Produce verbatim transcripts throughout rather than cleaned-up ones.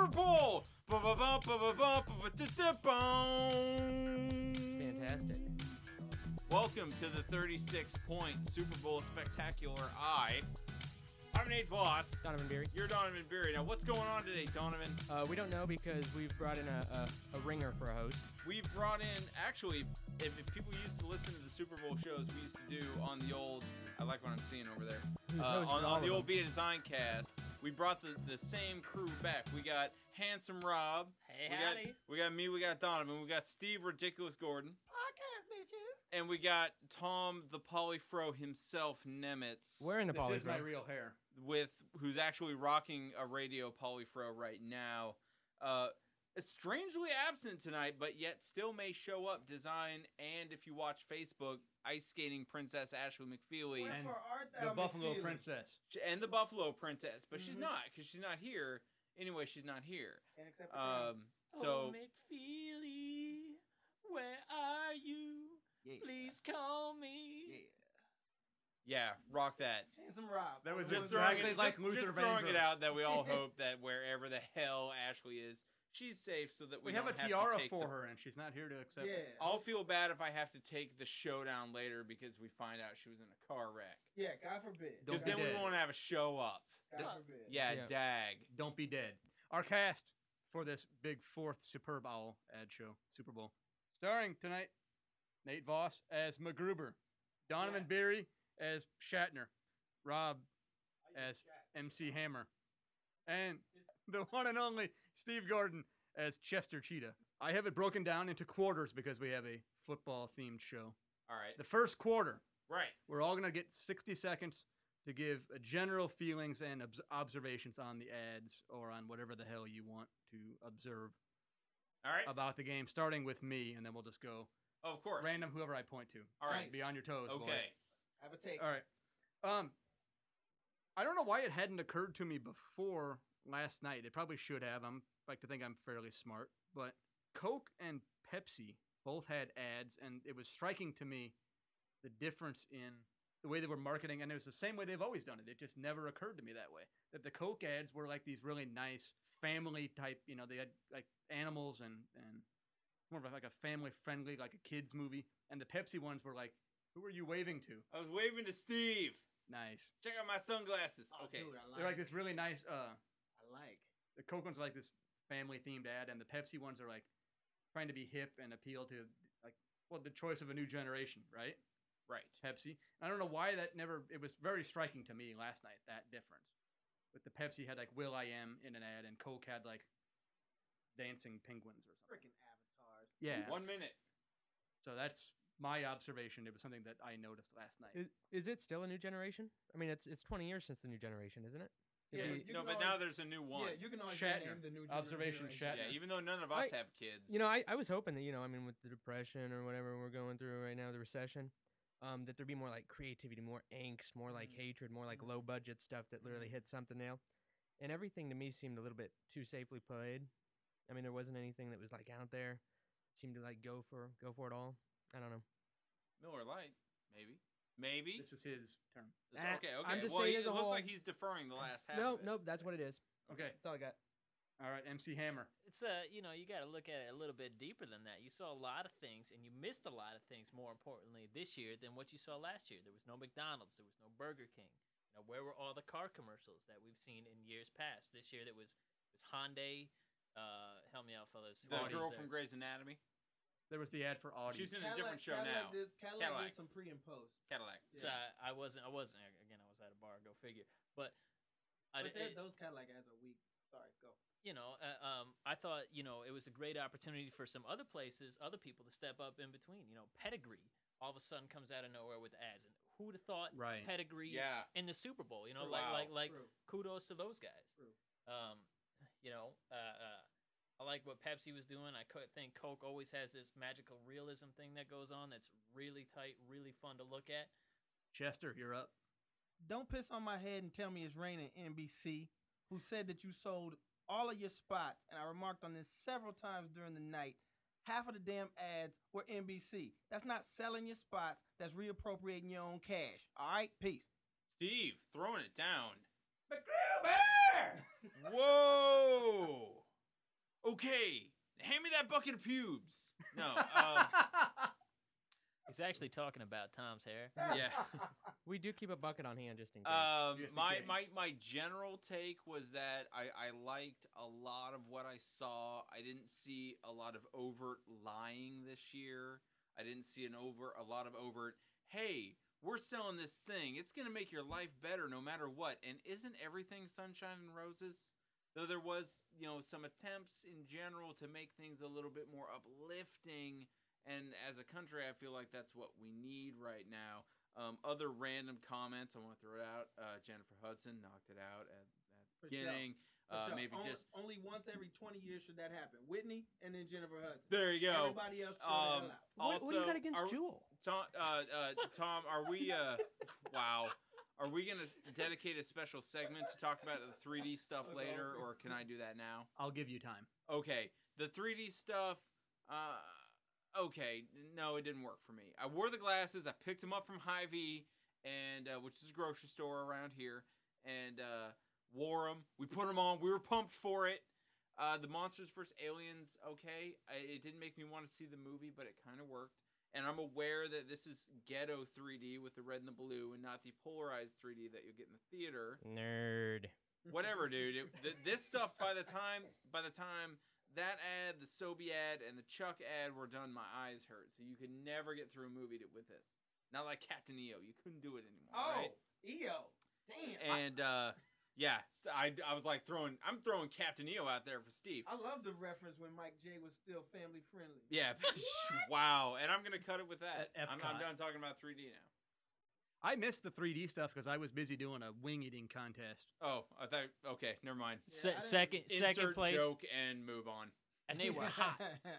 Super Bowl. Fantastic. Welcome to the thirty-six point Super Bowl Spectacular. I, I'm Nate Voss. Donovan Beery. You're Donovan Beery. Now, what's going on today, Donovan? Uh, we don't know because we've brought in a, a, a ringer for a host. We've brought in, actually, if, if people used to listen to the Super Bowl shows we used to do on the old, I like what I'm seeing over there, Who's uh, hosted on, all on the of old them? Be a Design cast, we brought the, the same crew back. We got Handsome Rob. Hey, we howdy. got, we got me, we got Donovan, we got Steve Ridiculous Gordon. Podcast bitches. And we got Tom the Polyfro himself, Nemitz, We're in the This poly. is my real hair. with who's actually rocking a radio Polyfro right now. Uh, strangely absent tonight, but yet still may show up. Design and if you watch Facebook, ice skating princess Ashley McFeely Where And for art the thou Buffalo McFeely? Princess. and the Buffalo Princess, but she's Mhm. not because she's not here. Anyway, she's not here. Can't accept the crown. Um, so Oh, McFeely, where are you? Yeah. Please call me. yeah, rock that. Handsome Rob. That was Just exactly throwing it, like just, Luther just Vandross. throwing it out that we all hope that wherever the hell Ashley is, she's safe, so that we, We have a don't have tiara to take for the- her, and she's not here to accept Yeah. it. I'll feel bad if I have to take the showdown later because we find out she was in a car wreck. Yeah, God forbid. Don't Because be then we dead. won't have a show up. God forbid. Yeah, Yeah. dag. Don't be dead. Our cast for this big fourth Superb Owl ad show, Super Bowl. Starring tonight, Nate Voss as MacGruber, Donovan Yes. Beery as Shatner, Rob as M C Hammer, and the one and only Steve Gordon as Chester Cheetah. I have it broken down into quarters because we have a football-themed show. All right. The first quarter, Right. we're all going to get sixty seconds to give a general feelings and obs- observations on the ads or on whatever the hell you want to observe All right. about the game, starting with me, and then we'll just go Oh, of course. random whoever I point to. All right. Be on your toes, boys. Okay. Have a take. All right. Um, I don't know why it hadn't occurred to me before last night. It probably should have. I'm like to think I'm fairly smart, but Coke and Pepsi both had ads, and it was striking to me the difference in the way they were marketing, and it was the same way they've always done it. It just never occurred to me that way. That the Coke ads were like these really nice family type. You know, they had like animals and and more of like a family friendly, like a kids movie, and the Pepsi ones were like, who are you waving to? I was waving to Steve. Nice. Check out my sunglasses. Oh, Okay. dude, I like They're like this really nice. Uh, I like. the Coke ones are like this family themed ad, and the Pepsi ones are like trying to be hip and appeal to like well the choice of a new generation, right? Right. Pepsi. I don't know why that never. It was very striking to me last night that difference. But the Pepsi had like Will I Am in an ad, and Coke had like dancing penguins or something. Freaking avatars. Yeah. One minute. So that's my observation. It was something that I noticed last night. Is, is it still a new generation? I mean, it's it's twenty years since the new generation, isn't it? Did Yeah, we- you no, can but now always- there's a new one. Yeah, you can always Shatner. rename the new Observation generation. Shatner. Yeah, even though none of us I- have kids. You know, I, I was hoping that, you know, I mean, with the depression or whatever we're going through right now, the recession, um, that there'd be more like creativity, more angst, more like Mhm. hatred, more like Mhm. low budget stuff that literally hit something now. And everything to me seemed a little bit too safely played. I mean, there wasn't anything that was like out there. It seemed to like go for go for it all. I don't know. Miller Lite, maybe. Maybe. This is his term. It's Ah, okay, okay. I'm just well, saying he- as it a looks whole- like he's deferring the last half. No, of it. nope, that's what it is. Okay. That's all I got. All right. M C Hammer. It's uh, you know, you got to look at it a little bit deeper than that. You saw a lot of things, and you missed a lot of things. More importantly, this year than what you saw last year. There was no McDonald's. There was no Burger King. You know, where were all the car commercials that we've seen in years past? This year, there was it was Hyundai. Uh, help me out, fellas. The Audi's girl there. from Grey's Anatomy. There was the ad for Audi. She's in a Cadillac- different show Cadillac now. Did, Cadillac, Cadillac. did some pre and post. Cadillac. So Yeah. I, I wasn't. I wasn't. Again, I was at a bar. Go figure. But I, But they're- it- those Cadillac ads are weak. Sorry, go. you know, uh, um, I thought, you know, it was a great opportunity for some other places, other people to step up in between. You know, Pedigree all of a sudden comes out of nowhere with ads, and who would have thought Right. Pedigree Yeah. in the Super Bowl? You know, True. like Wow. like like True. kudos to those guys. True. Um, you know, uh, uh, I like what Pepsi was doing. I co- think Coke always has this magical realism thing that goes on that's really tight, really fun to look at. Chester, you're up. Don't piss on my head and tell me it's raining N B C, who said that you sold all of your spots, and I remarked on this several times during the night. Half of the damn ads were N B C. That's not selling your spots. That's reappropriating your own cash. All right? Peace. Steve throwing it down. MacGruber! Whoa! Okay, hand me that bucket of pubes. No, um, He's actually talking about Tom's hair. yeah. We do keep a bucket on hand just in case. Um, Just in my, case. my my general take was that I, I liked a lot of what I saw. I didn't see a lot of overt lying this year. I didn't see an over a lot of overt. Hey, we're selling this thing. It's gonna make your life better no matter what. And isn't everything sunshine and roses? Though there was, you know, some attempts in general to make things a little bit more uplifting. And as a country, I feel like that's what we need right now. Um, other random comments, I want to throw it out. Uh, Jennifer Hudson knocked it out at, at the For sure. beginning. For Uh, sure. maybe only, just only once every twenty years should that happen. Whitney and then Jennifer Hudson. there you go. Everybody else chill Um, the hell out. what, what do you got also, against are- Jewel? Tom, uh, uh, Tom, are we? Uh, wow, are we gonna dedicate a special segment to talk about the three D stuff That's later, awesome. or can I do that now? I'll give you time. Okay, the three D stuff. Uh, okay, no, it didn't work for me. I wore the glasses. I picked them up from Hy-Vee, and uh, which is a grocery store around here, and uh, wore them. We put them on. We were pumped for it. Uh, the Monsters versus. Aliens. Okay, I, it didn't make me want to see the movie, but it kind of worked. And I'm aware that this is ghetto three D with the red and the blue, and not the polarized three D that you'll get in the theater. Nerd. Whatever, dude. It, th- this stuff by the time by the time that ad, the Sobe ad, and the Chuck ad were done, my eyes hurt. So you could never get through a movie to, with this. Not like Captain E O. You couldn't do it anymore. Oh, right? E O. Damn. And uh, yeah, so I I was like throwing. I'm throwing Captain E O out there for Steve. I, I love the reference when Mike J was still family friendly. Yeah. Wow. And I'm gonna cut it with that. At I'm, I'm Epcot. done talking about three D now. I missed the three D stuff because I was busy doing a wing eating contest. Oh, I thought. Okay, never mind. Se- I didn't- second, second Insert place, joke and move on. and they were hot.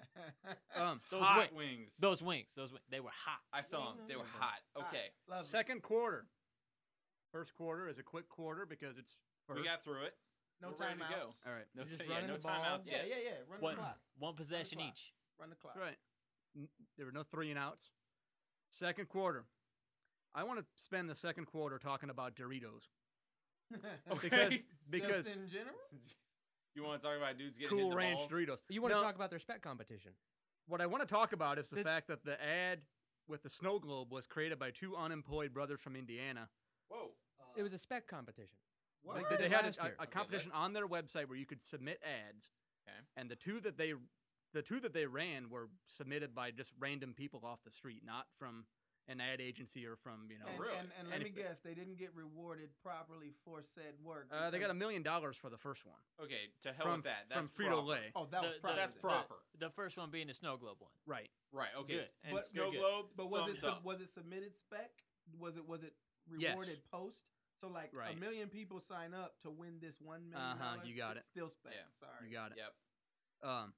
Um, Those hot wi- wings. Those wings, those wings, they were hot. I saw them. They were hot. Okay, Love it. second quarter. First quarter is a quick quarter because it's first. we got through it. No We're ready to go. timeouts. All right. No, You're just t- yeah, running no the ball. timeouts Yeah, yet. yeah, yeah. Run One, the clock. one possession clock. each. Run the clock. That's right. N- There were no three and outs. Second quarter. I want to spend the second quarter talking about Doritos Okay. because Just because in general. You want to talk about dudes getting Cool hit in the Ranch balls? Doritos. You want to No, talk about their spec competition? What I want to talk about is the The- fact that the ad with the snow globe was created by two unemployed brothers from Indiana. Whoa. It was a spec competition. What? Like, they, they had Last a, year. a, a Okay, competition on their website where you could submit ads, Okay. and the two that they the two that they ran were submitted by just random people off the street, not from an ad agency or from you know. and, really? and, and let me Anything. guess, they didn't get rewarded properly for said work. Uh, they got a because- million dollars for the first one Okay, to hell from with that. That's from Frito proper. Lay. Oh, that was The- proper. That's then. proper. The first one being the snow globe one. Right. Right. Okay. Good. And But- Snow good. Globe. But was it thumbs sub- up. was it submitted spec? Was it was it Yes. rewarded post? So like Right. a million people sign up to win this one million. Uh-huh, dollars? you got S- it. Still spec. Yeah. Sorry. You got it. Yep. Um.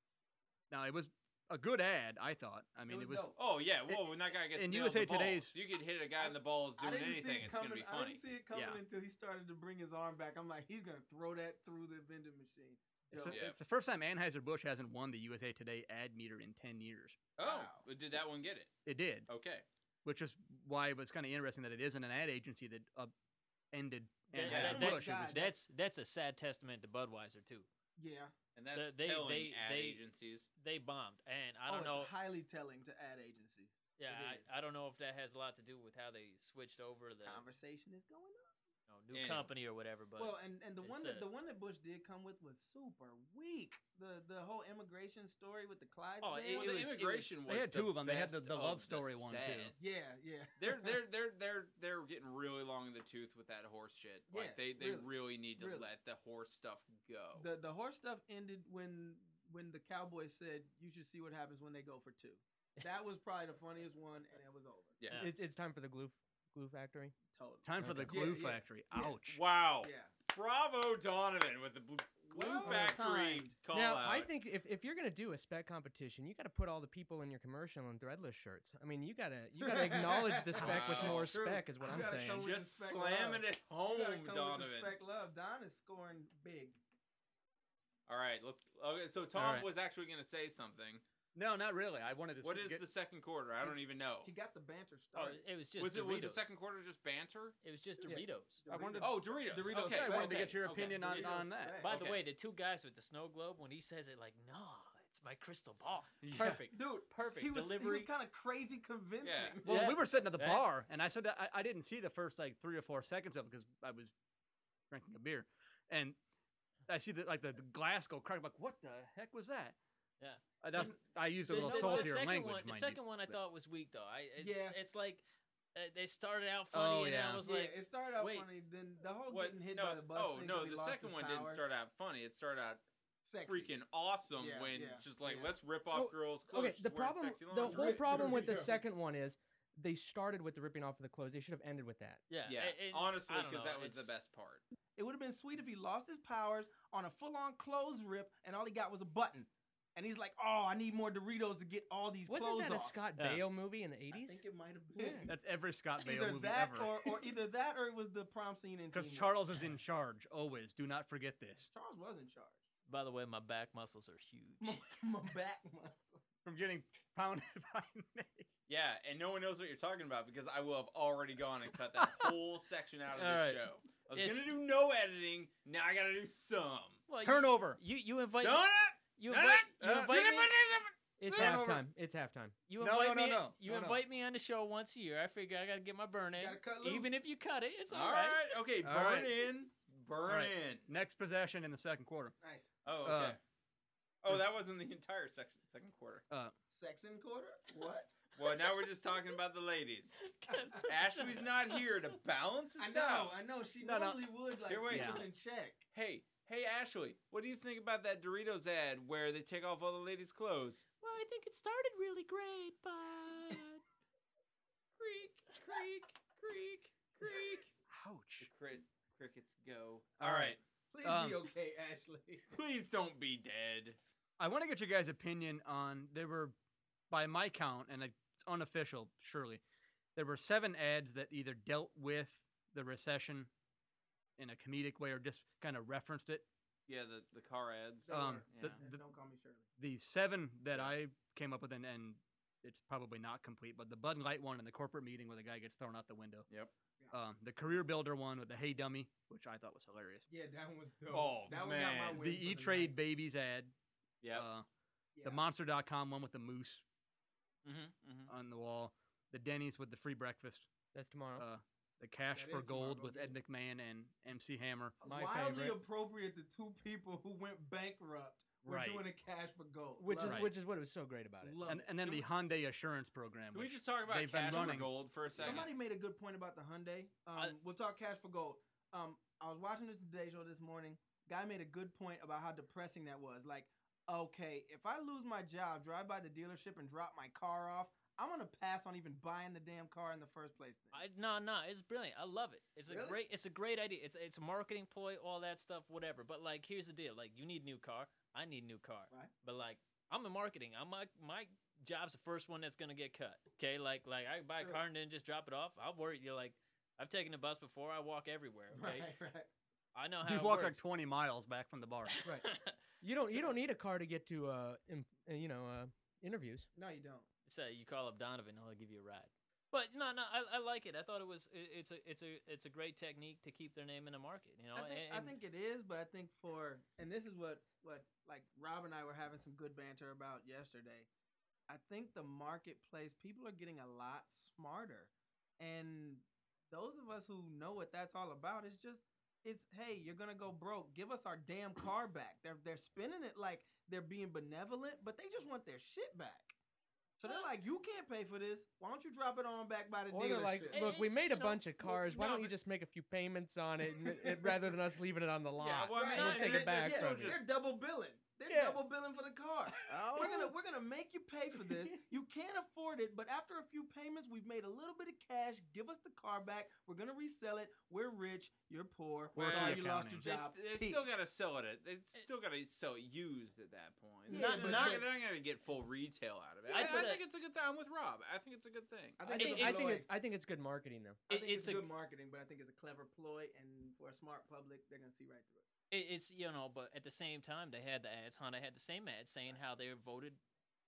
Now it was a good ad, I thought. I mean, was it was. dope. Oh yeah. Whoa. When that guy gets in nailed U S A in the balls, Today's- you could hit a guy in the balls I doing didn't anything. see it It's coming. gonna be I funny. didn't see it coming Yeah. until he started to bring his arm back. I'm like, he's gonna throw that through the vending machine. It's, Dope. the- Yeah. it's the first time Anheuser Busch hasn't won the U S A Today ad meter in ten years. Oh, Wow. but did that one get it? It did, Okay. which is why it was kind of interesting that it isn't an ad agency that uh, ended That- Anheuser that- Anheuser-Busch. that's, Busch. It was- God. that's that's a sad testament to Budweiser too. Yeah. And that's they- telling they- ad they- agencies. They bombed, and I oh, don't know. it's highly telling to ad agencies. Yeah, it is. I, I don't know if that has a lot to do with how they switched over the Conversation is going on. you know, new Anyway. company or whatever. But well, and, and the one it's that a- the one that Bush did come with was super weak. The the whole immigration story with the Clydesdale. Oh, it- Well, it the was- it was- immigration was. They had the two of 'em. They had the- best the love of story one, too. sad. yeah, yeah. They're they're they're they're they're getting really long in the tooth with that horse shit. Like Yeah, they, they really, really need to really. let the horse stuff go. The the horse stuff ended when when the Cowboys said you should see what happens when they go for two. That was probably the funniest one, and it was over. yeah. Yeah. It's, it's time for the glue glue factory. Totally. Time for the Okay. glue Yeah, yeah. factory. Yeah. Ouch. Wow. Yeah. Bravo, Donovan, with the bl- glue Well factory timed. call now, out. I think if, if you're gonna do a spec competition, you got to put all the people in your commercial in threadless shirts. I mean, you gotta you gotta acknowledge the spec with Wow. more True. spec, is what You I'm gotta saying. come with the just spec slamming love. it home, You gotta come with the Donovan. spec love. Don is scoring big. All right, let's. Okay, so Tom All right. was actually going to say something. No, not really. I wanted to. What s- is get, the second quarter? I don't even know. He got the banter Oh, started. it was just Was it Doritos. was the second quarter just banter? It was just Yeah. Doritos. I wanted. Oh, Doritos. Doritos Okay, I wanted to okay, get your okay. opinion on, Doritos on that. swag. By Okay. the way, the two guys with the snow globe, when he says it, like, no, it's my crystal ball. Yeah. Perfect. Dude, Perfect. he was he Delivery. was kind of crazy convincing. Yeah. Well, Yeah. we were sitting at the That- bar, and I said that I, I didn't see the first like three or four seconds of it because I was drinking a beer, and I see the like the, the glass go crack. I'm like, what the heck was that? Yeah. Uh, that's, I used a The- little the- the saltier second language, One, the mind second you. one I but- thought was weak, though. I it's, Yeah. it's like uh, they started out Oh, funny, and yeah. I was Yeah, like, it started out wait. funny. Then the whole What? getting hit no, by the bus oh thing. no, 'cause he the lost second his one didn't powers. start out funny. It started out Sexy. freaking awesome Yeah, when yeah, just like yeah. let's rip off Well, girls' clothes. Okay, the just wearing problem, sexy the lingerie. whole Ri- problem with the Doritos. second one is they started with the ripping off of the clothes. They should have ended with that. yeah, Yeah, it- it- honestly, I don't because know, that was the it's- best part. It would have been sweet if he lost his powers on a full-on clothes rip, and all he got was a button. And he's like, "Oh, I need more Doritos to get all these Wasn't clothes that a off." Scott Yeah. Baio movie in the I eighties? think it might have Yeah. been. That's every Scott Baio either movie that ever. or, or either that or it was the prom scene in Because Teen Wolf. Charles is in charge always. Do not forget this. Charles was in charge. By the way, my back muscles are huge. My, my back muscle. From getting pounded by Nate. Yeah, and no one knows what you're talking about because I will have already gone and cut that whole section out of All the right. show. I was It's- gonna do no editing. Now I gotta do some. Well, you- Turnover. You you invite Done it. you Done invite it. you Uh, invite me It's Turn over. halftime. It's halftime. you No, invite no, no, me no. you No, no. invite me on the show once a year. I figure I gotta get my burn in. Gotta cut Even loose. if you cut it, it's All all right. right. Okay. All Burn right. in. Burn right. in. Next possession in the second quarter. Nice. Oh, Uh, okay. oh, that wasn't the entire section. Second quarter. Uh, Section quarter? What? Well, now we're just talking about the ladies. Ashley's not here to balance I us know, out. I know. She No, no. normally would like Here, wait. keep us Yeah. in check. Hey, hey, Ashley, what do you think about that Doritos ad where they take off all the ladies' clothes? Well, I think it started really great, but Creak, creak, creak, creak. ouch. The crit, crickets go. All All right. right. Please Um, be okay, Ashley. Please don't be dead. I want to get your guys' opinion on. There were, by my count, and it's unofficial, surely, there were seven ads that either dealt with the recession in a comedic way or just kind of referenced it. Yeah, the, the car ads. Um, yeah. the- And don't call me Shirley. The seven that I came up with, and, and it's probably not complete, but the Bud Light one and the corporate meeting where the guy gets thrown out the window. Yep. Um, the Career Builder one with the Hey Dummy, which I thought was hilarious. Yeah, that one was dope. Oh, that one got my man. win The for E Trade night. Babies ad. Yep. Uh, Yeah. The Monster dot com one with the moose mm-hmm, mm-hmm. on the wall. The Denny's with the free breakfast. That's tomorrow. Uh, the Cash That for is tomorrow, Gold go with get Ed it. McMahon and M C Hammer. My Wildly favorite. appropriate. The two people who went bankrupt were Right. doing a cash for gold. which Love is it. Right. which is what was so great about it. Love And, it. and then Can the Hyundai Assurance Program. Can we which just talk about they've been cash for running. gold for a second? Somebody made a good point about the Hyundai. Um, I- we'll talk cash for gold. Um, I was watching this Today Show this morning. Guy made a good point about how depressing that was. Like, okay, if I lose my job, drive by the dealership and drop my car off, I'm gonna pass on even buying the damn car in the first place. Then. I, no, no, it's brilliant. I love it. It's a Really? great, it's a great idea. It's it's a marketing ploy, all that stuff, whatever. But like, here's the deal: like, you need a new car. I need a new car. Right. But like, I'm in marketing. I'm my my job's the first one that's gonna get cut. Okay, like like I buy a Sure. car and then just drop it off. I'll worry. You're like, I've taken the bus before. I walk everywhere. Okay, Right, right. I know how You've it walked like works. twenty miles back from the bar. Right. You don't you So- don't need a car to get to uh, im- uh you know uh interviews. No, you don't. So you call up Donovan, he'll give you a ride. But no, no, I, I like it. I thought it was it, it's a it's a it's a great technique to keep their name in the market. You know, I think, and, I and- think it is, but I think for and this is what what like Rob and I were having some good banter about yesterday. I think the marketplace people are getting a lot smarter, and those of us who know what that's all about, it's just it's hey, you're gonna go broke. Give us our damn car back. They're they're spinning it like they're being benevolent, but they just want their shit back. So they're like, you can't pay for this. Why don't you drop it on back by the Or they're like, dealership? look, we It's, made a you know, bunch of well, cars. Why no, don't you but- just make a few payments on it, and, it rather than us leaving it on the lot? Yeah, well, I Right. mean, we'll and take they're- it back they're from still you. just- They're double billing. They're Yeah. double billing for the car. We're gonna we're gonna make you pay for this. You can't afford it, but after a few payments, we've made a little bit of cash. Give us the car back. We're gonna resell it. We're rich. You're poor. Working Sorry you lost your accounting. They, job. s- they Peace. still gotta sell it. At, they still gotta sell it used at that point. Yeah, Not, but- not, but- they're not gonna get full retail out of it. I, I'd I say- think it's a good thing. I'm with Rob. I think it's a good thing. I I think, think, it's, I a think ploy. it's I think it's good marketing though. I It- think it's, it's a- good marketing, but I think it's a clever ploy, and for a smart public, they're gonna see right through it. it, it's you know, but at the same time, they had the ads. Honda had the same ads saying how they were voted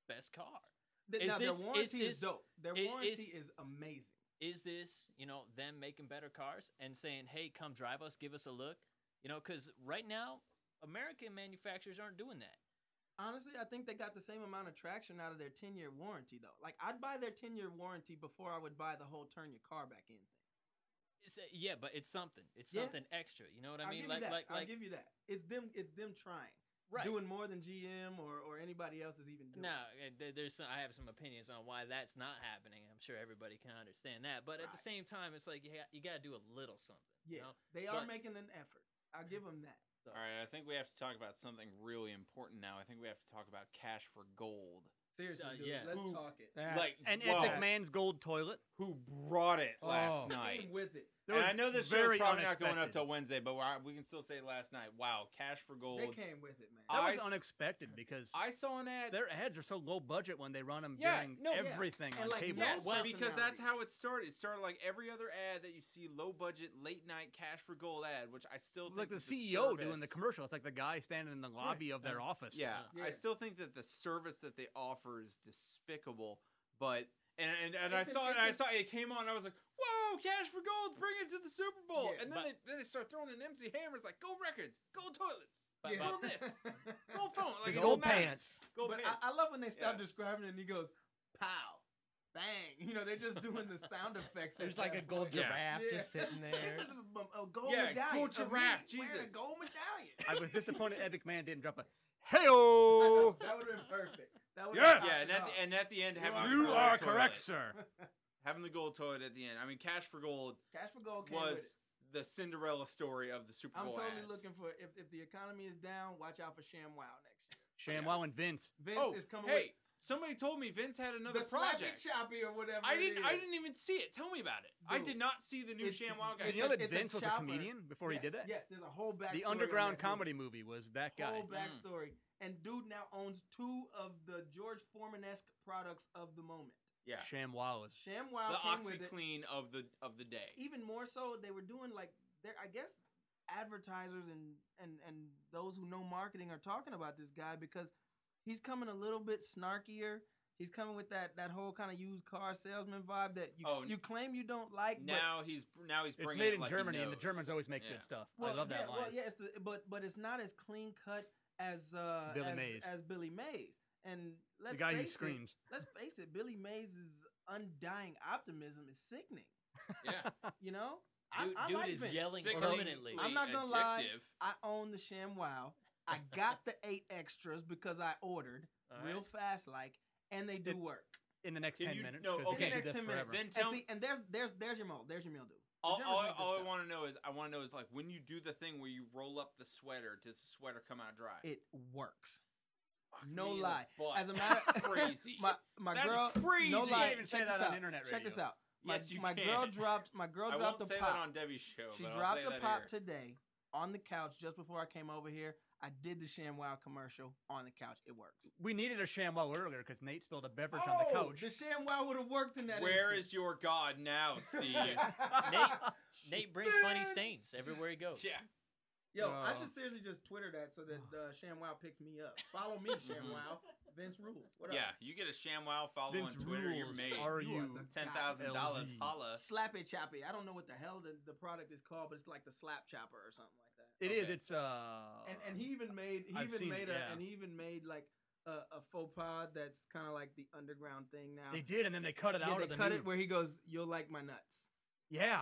best car. Th- Is now this- their warranty is is, this- dope. Their i- warranty is- is amazing. Is this, you know, them making better cars and saying, hey, come drive us, give us a look? You know, because right now, American manufacturers aren't doing that. Honestly, I think they got the same amount of traction out of their ten-year warranty, though. Like, I'd buy their ten-year warranty before I would buy the whole turn your car back in thing. It's, uh, yeah, but it's something. It's Yeah. something extra. You know what I I'll mean? give like, you that. like, I'll like, give you that. It's them. It's them trying, right. doing more than G M or, or anybody else is even doing. No, uh, there- there's some, I have some opinions on why that's not happening. I'm sure everybody can understand that, but at the Right. same time, it's like you, ha- you got to do a little something. Yeah, you know? they are But- making an effort. I'll give them that. So, All right, I think we have to talk about something really important now. I think we have to talk about Cash for Gold. Seriously, Uh, dude. yeah. Let's Ooh. talk it. That- Like, And whoa, Epic Man's gold toilet. who brought it last Oh. night? Came with it. There And was I know this show's very probably not going up unexpected. till Wednesday, but we're, we can still say last night. Wow, Cash for Gold. They came with it, man. That was I s- unexpected because I saw an ad. their ads are so low budget when they run them Yeah, during no, yeah. everything And on like, cable. no Yes, Well, because that's how personalities. it started. It started like every other ad that you see, low budget, late night Cash for Gold ad, which I still think like the that C E O service- doing the commercial. It's like the guy standing in the lobby of their office. Yeah, Yeah. I still think that the service that they offer is despicable. But and and, and I It's a- saw it. it's And I a- saw it came on. And I was like, "Whoa, Cash for Gold! Bring it to the Super Bowl!" Yeah, and then but- they then they start throwing in M C Hammers like gold records, gold toilets, But- Yeah. gold this, gold phone, like His it gold don't matter. pants. gold But pants. I, I love when they stop Yeah. describing it and he goes, pow, bang. You know, they're just doing the sound effects. There's at like a that gold point. Yeah. giraffe Yeah. just sitting there. This is a, a gold Yeah, medallion. gold of me giraffe, wearing a Jesus. gold medallion. I was disappointed Epic Man didn't drop a I hey know, that would have been perfect. That would've Yes! popped yeah, and it at, off. the, and at the end, You having are- the You gold are toilet. correct, sir. Having the gold toilet at the end. I mean, Cash for Gold Cash for gold came was with it. the Cinderella story of the Super I'm Bowl totally ads. looking for if, if the economy is down, watch out for ShamWow next year. ShamWow and Vince. Vince Oh, is coming hey, somebody told me Vince had with another the project. Slappy Choppy or whatever. I it didn't. I is. didn't even see it. Tell me about it. I Dude, did not see the new it's- ShamWow guy. Did it's you know a- that it's a Vince was a chopper. comedian before yes, he did that? Yes, there's a whole backstory. The on underground that, dude. comedy movie was that guy. Whole backstory. And dude now owns two of the George Foreman-esque products of the moment. Yeah, ShamWow is. ShamWow the came with it. OxyClean of the of the day. Even more so, they were doing like they're I guess advertisers and and and those who know marketing are talking about this guy because he's coming a little bit snarkier. He's coming with that that whole kind of used car salesman vibe that you Oh, you claim you don't like. Now he's now he's It's bringing made it in like he Germany, and the knows. Germans always make Yeah. good stuff. but well, I love that yeah, line. Well, yeah, it's the, but but it's not as clean cut as uh, Billy as, Mays. as Billy Mays. And let's the guy who face it, screams. let's face it, Billy Mays' undying optimism is sickening. Yeah, You know, dude, I, I dude like is Vince. yelling Sickeningly permanently. I'm not gonna lie. addictive. I own the ShamWow. I got the eight extras because I ordered All real right. fast, like, and they do It- work. In the next Can ten you- minutes, no, because okay. you can't next do this ten minutes. forever. Then And tell see, and there's there's there's your meal. There's your meal, dude. The All, Germans all, make this all I stuff. want to know is I want to know is like when you do the thing where you roll up the sweater, does the sweater come out dry? It works. Fuck No me in the lie. butt. As a matter, That's crazy. my my That's girl, crazy. no You lie. can't even check say that this on out. internet Check this radio. out. My, Yes, you my can. girl dropped my girl I dropped won't the say pop. that on Debbie's show. She but I'll dropped say the that pop here. today on the couch just before I came over here. I did the ShamWow commercial on the couch. It works. We needed a ShamWow earlier because Nate spilled a beverage on Oh, the couch. the ShamWow would have worked in that. Where instance. is your God now, Steve? Nate, Nate brings funny stains everywhere he goes. yeah. Yo, I Uh, should seriously just Twitter that so that uh, ShamWow picks me up. Follow me, ShamWow. Vince rules. What up? Yeah, you get a ShamWow follow Vince on Twitter, you're rules. made. Are You are you? the Ten thousand dollars, L Z. holla. Slappy Choppy. I don't know what the hell the, the product is called, but it's like the slap chopper or something like that. It is. Okay. It's uh. And and he even made he I've even seen made it, a yeah. and he even made like a, a faux pas that's kind of like the underground thing now. They did, and then they cut it yeah, out they of the cut new. it where he goes, "You'll like my nuts." Yeah.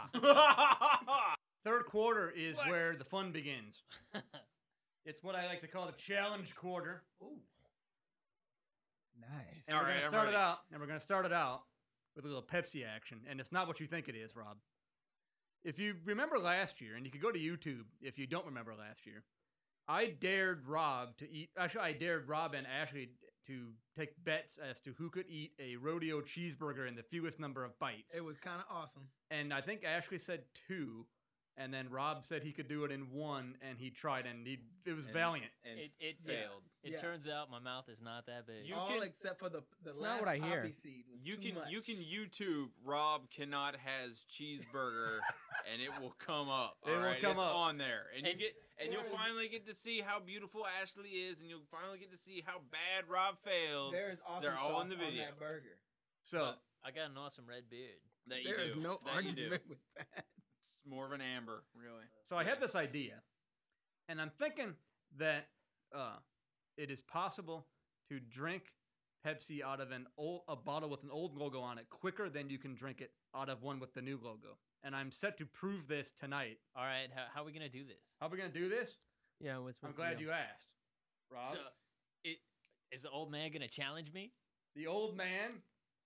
Third quarter is Flex. where the fun begins. It's what I like to call the challenge quarter. Ooh, nice. And All we're right, gonna I'm start it ready. out, and we're gonna start it out with a little Pepsi action, and it's not what you think it is, Rob. If you remember last year, and you could go to YouTube if you don't remember last year, I dared Rob to eat. Actually, I dared Rob and Ashley to take bets as to who could eat a rodeo cheeseburger in the fewest number of bites. It was kind of awesome. And I think Ashley said two, and then Rob said he could do it in one, and he tried, and he it was And- valiant. And It it failed. It Yeah. turns out my mouth is not that big. You All can- except for the the That's last not what I poppy hear. seed was You too can much. you can YouTube Rob cannot has cheeseburger and it will come up. It will all right? come it's up. on there, and, you And- get, and you'll There is- finally get to see how beautiful Ashley is, and you'll finally get to see how bad Rob fails. There is awesome They're all in sauce the video. on that burger. So I got an awesome red beard. That you There is do. no that you do. argument with that. It's more of an amber, really. So I had this idea, and I'm thinking that uh, it is possible to drink Pepsi out of an old a bottle with an old logo on it quicker than you can drink it out of one with the new logo. And I'm set to prove this tonight. All right, how, how are we gonna do this? How are we gonna do this? Yeah, what's, what's I'm glad you asked, Rob. So, it, is the old man gonna challenge me? The old man,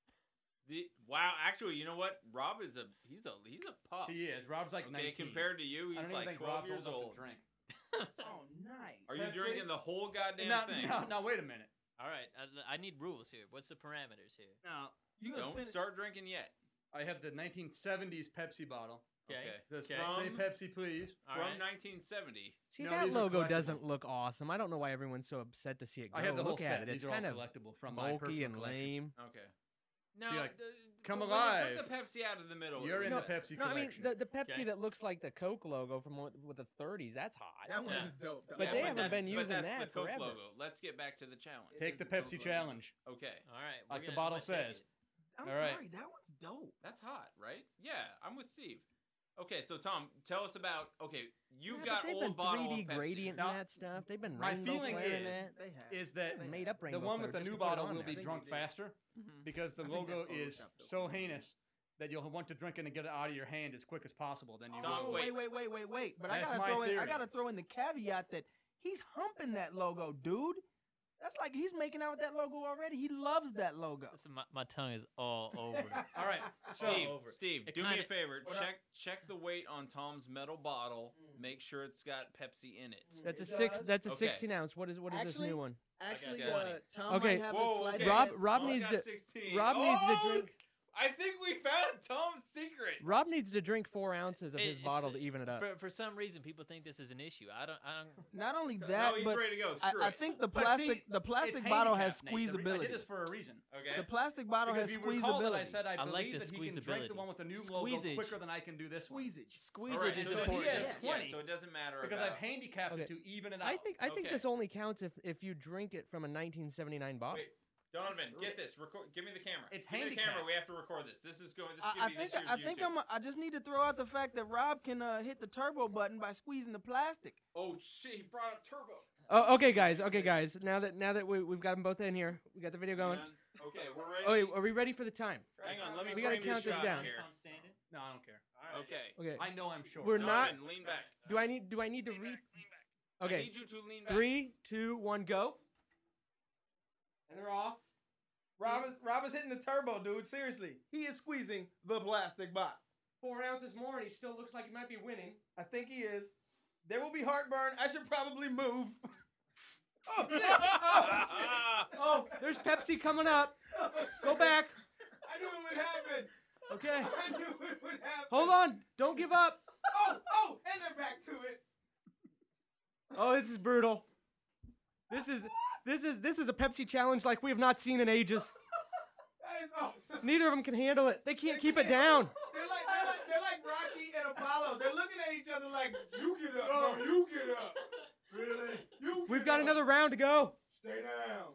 The wow, actually, you know what? Rob is a he's a he's a pup. he is. Rob's like Okay, nineteen. compared to you, I he's don't even like think twelve Rob's years old old. enough to drink. Oh, nice. Are you That's drinking it? the whole goddamn Now, thing? now, now, wait a minute. All right, I, I need rules here. What's the parameters here? Now, You gonna Don't finish- start drinking yet. I have the nineteen seventies Pepsi bottle. Okay. Okay. Just Okay. say From- Pepsi, please. All From right. nineteen seventy. See, No, that these are logo collectible. doesn't look awesome. I don't know why everyone's so upset to see it go. I have the whole look set. at it. These It's are kind all of collectible from my bulky personal and collection. lame. Okay. Now, like, d- come when you alive. Took the Pepsi out of the middle. You're it in was the a- Pepsi No, I mean collection. the, the Pepsi Okay. that looks like the Coke logo from what- with the thirties. That's hot. That one Yeah. was dope. But Yeah, they haven't that's- been but using that's that the Coke forever. logo. Let's get back to the challenge. It Take is the a Coke Pepsi logo. challenge. Okay. All right, we're Like the gonna- bottle I'm gonna take says. it. I'm All right. sorry, that one's dope. That's hot, right? Yeah, I'm with Steve. Okay, so Tom, tell us about. Okay, you've Yeah, got but they've old been bottle three D of Pepsi. gradient Now, and that stuff. They've been my rainbow feeling flaring is- that. They have. Is that They made have. up rainbow the one with the flare just new to put it bottle on will there. be I think drunk they did. faster Mhm. because the I think logo that is photoshopped it. so heinous that you'll want to drink it and get it out of your hand as quick as possible. Then you Tom, Oh, will. wait. wait, wait, wait, wait, wait. But I That's gotta my throw in. I theory. gotta throw in the caveat that he's humping that logo, dude. That's like he's making out with that logo already. He loves that logo. Listen, my, my tongue is all over. it. All right. So Steve, over. Steve, It do me a kinda- favor. What up? Check check the weight on Tom's metal bottle. Make sure it's got Pepsi in it. That's a It six. does? That's a Okay. sixteen ounce. What is what is this Actually, new one? Actually, got uh, twenty. Tom Okay. might have Whoa, a slight okay. Rob- advantage. Rob Tom needs got to- sixteen. Rob needs to Oh, drink- I think we found Tom's secret. Rob needs to drink four ounces of It- his it's- bottle to even it up. For, for some reason, people think this is an issue. I don't. I don't. Not only No, that, he's but ready to go. I, Screw I it. think the But plastic see, the it's plastic bottle has handicapped, Nate. The re- I squeezability. did this for a reason. Okay. The plastic bottle Because has if you recall that I squeezability. said I I like believe the that he can drink the squeezability. one with the new logo Squeezage. quicker than I can do this one. Squeezage. Squeeze All right, it is so important. he has Yeah, twenty, yeah. so it doesn't matter. Because about. I've handicapped it Okay. to even it out. I think I think Okay. this only counts if if you drink it from a nineteen seventy-nine bottle. Wait, Donovan, get this. Record. Give me the camera. It's Give me the camera. handicapped. We have to record this. This is going. This is I, gonna I be think this year's I think YouTube. I'm. I just need to throw out the fact that Rob can uh, hit the turbo button by squeezing the plastic. Oh shit! He brought up turbo. Oh, okay, guys. Okay, guys. Now that now that we we've got them both in here, we got the video going. Man. Okay, we're ready. Oh, wait, are we ready for the time? Hang on. Let me. We gotta frame count this shot down. Here. I'm standing. No, I don't care. All right. Okay. Okay. I know I'm short. We're not- Donovan, lean back. Do I need do I need to read? I Okay. need you to lean back. Three, two, one, go. And they're off. Rob is Rob is hitting the turbo, dude. Seriously, he is squeezing the plastic bottle. Four ounces more, and he still looks like he might be winning. I think he is. There will be heartburn. I should probably move. oh shit! Oh, there's Pepsi coming up. Go back. I knew it would happen. Okay. I knew it would happen. Hold on. Don't give up. Oh, oh, and they're back to it. Oh, this is brutal. This is this is this is a Pepsi challenge like we have not seen in ages. That is awesome. Neither of them can handle it. They can't keep it can't. down. They're like, they're like they're like Rocky and Apollo. They're looking at each other like, you get up, no, you get up. Really? You We've get got up. another round to go. Stay down.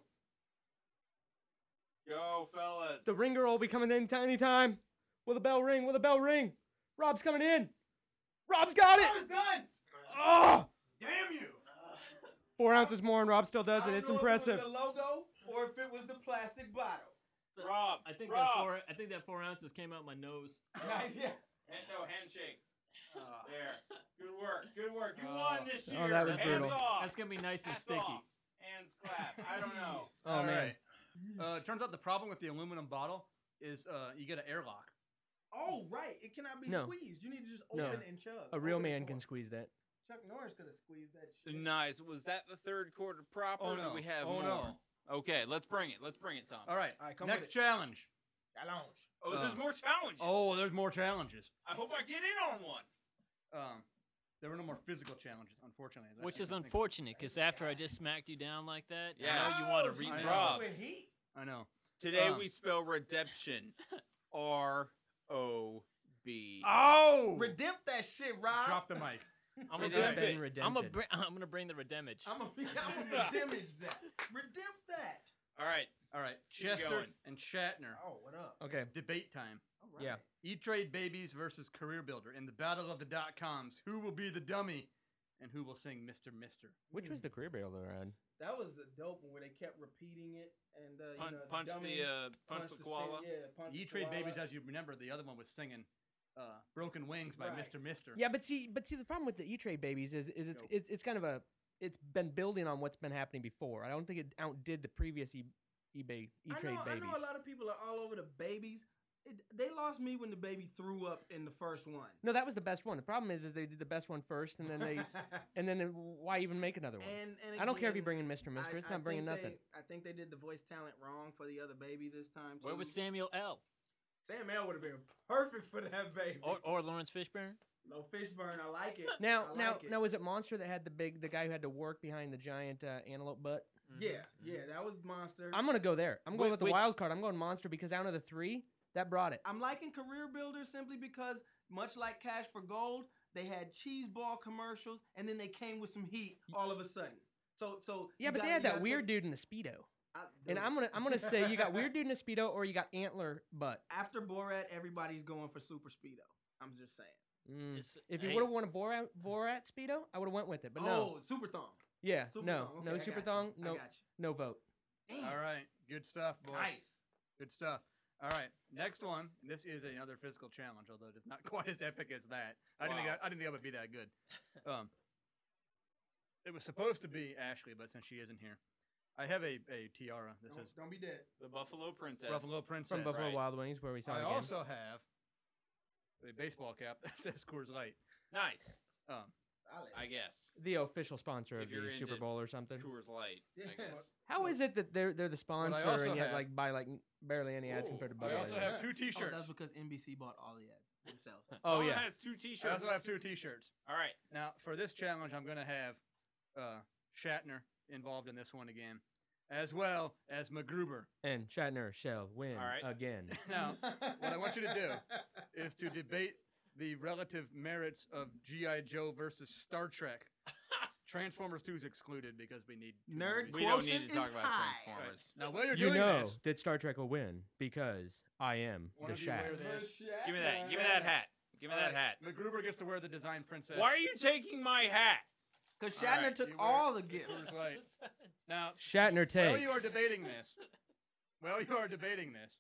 Go, fellas. The ringer will be coming in any time. Will the bell ring? Will the bell ring? Rob's coming in. Rob's got it. I was done. Oh, Damn you. four ounces more, and Rob still does I it. don't It's know impressive. If it was the logo or if it was the plastic bottle. So, Rob, I think Rob. that four. I think that four ounces came out my nose. Nice, yeah. Hand, no, handshake. There. Good work. Good work. You Oh. won this year. Oh, that was Hands brutal. off. That's gonna be nice and Hats sticky. off. Hands clap. I don't know. Oh All man. right. Uh, it turns out the problem with the aluminum bottle is uh, you get an airlock. Oh, right. It cannot be No. squeezed. You need to just No. open and chug. A real Open and man pour. can squeeze that. Chuck Norris could have squeezed that shit. Nice. Was that the third quarter proper? Oh, or do no. we have Oh, more? no. Okay, let's bring it. Let's bring it, Tom. All right. All right, come Next with it. challenge. Challenge. Oh, there's Uh, more challenges. Oh, there's more challenges. I hope I get in on one. Um, there were no more physical challenges, unfortunately. That's Which the is thing. unfortunate, because after I just smacked you down like that, Yeah. I know you want Oh, to she's read I coming know. Rob. with heat. I know. Today Um, we spell redemption. R O be. Oh! Redempt that shit, Rob. Drop the mic. I'm It gonna has bring, been I'm gonna redempted. bring, I'm gonna bring the redemage. I'm gonna I'm gonna redemage that. Redempt that. All right. All right, Keep Chester going. and Shatner. Oh, what up? Okay. It's debate time. All right. Yeah. E-Trade Babies versus Career Builder in the battle of the dot coms. Who will be the dummy, and who will sing Mister Mister? Which was the career builder ad? That was a dope one where they kept repeating it and uh, you Punch, know, punch dummy, the uh, punch, the the koala. stand- yeah, punch the E-Trade koala. Babies, as you remember, the other one was singing uh, "Broken Wings" by Right. Mister Mister. Yeah, but see, but see, the problem with the E-Trade babies is, is it's, Nope. it's it's kind of a it's been building on what's been happening before. I don't think it outdid the previous e- eBay I E-Trade know, babies. I know a lot of people are all over the babies. It, they lost me when the baby threw up in the first one. No, that was the best one. The problem is, is they did the best one first, and then they and then it- why even make another one? and, and I don't care if you again, bring in Mister Mister. I- It's I not bringing think nothing. They, I think they did the voice talent wrong for the other baby this time. Where too. was Samuel L. Sam L would have been perfect for that baby. or or Lawrence Fishburne? no Fishburne, I like it. Now, I now, like it. now, was it Monster that had the big, the guy who had to work behind the giant uh, antelope butt? Mhm. Yeah, Mhm. yeah, that was Monster. I'm gonna go there. I'm going Wh- with the which- wild card. I'm going Monster because out of the three, that brought it. I'm liking Career Builder simply because, much like Cash for Gold, they had cheese ball commercials, and then they came with some heat all of a sudden. So, so Yeah, you but got- they had you that gotta weird take- dude in the speedo. I- And dude. I'm gonna, I'm gonna say you got weird dude in a speedo, or you got antler butt. After Borat, everybody's going for Super Speedo. I'm just saying. Mm. It's- If you hey, would have won a Borat, Borat speedo, I would have went with it. But no, Oh, Super Thong. yeah, Super no, Thong. Okay, no I super got you. thong, I no, got no vote. you. Damn. All right, good stuff, boys. Nice. Good stuff. All right, next one. This is another physical challenge, although it's not quite as epic as that. I didn't think Wow. I, I didn't think it would be that good. Um, it was supposed to be Ashley, but since she isn't here, I have a, a tiara. This Don't, is don't be dead. The Buffalo Princess. Buffalo Princess. From Buffalo right. Wild Wings, where we saw I it again. also have a baseball cap that says Coors Light. Nice, Um, I guess. the official sponsor of If you're the Super into Bowl or something. Coors Light, I Yeah. guess. How is it that they're they're the sponsor also and yet have- like buy like barely any ads Ooh, compared to I Budweiser? also have two Oh, T-shirts. that's because N B C bought all the ads themselves. Oh Colin yeah, has two T-shirts. I also have two T-shirts. All right. Now, for this challenge, I'm going to have uh, Shatner involved in this one again, as well as MacGruber. and Shatner shall win All right. again. Now, what I want you to do is to debate the relative merits of G I. Joe versus Star Trek. Transformers two is excluded because we need two Nerd movies. We don't quotient need to talk is about high. Transformers. Now, while you're You doing know this, that Star Trek will win because I am One the of you Shat. wear this. Give me that. Give me that hat. Give me that hat. MacGruber gets to wear the design princess. Why are you taking my hat? Because All Shatner right, took you wear all the Coors gifts. Light. Now, Shatner takes. while you are debating this, while you are debating this,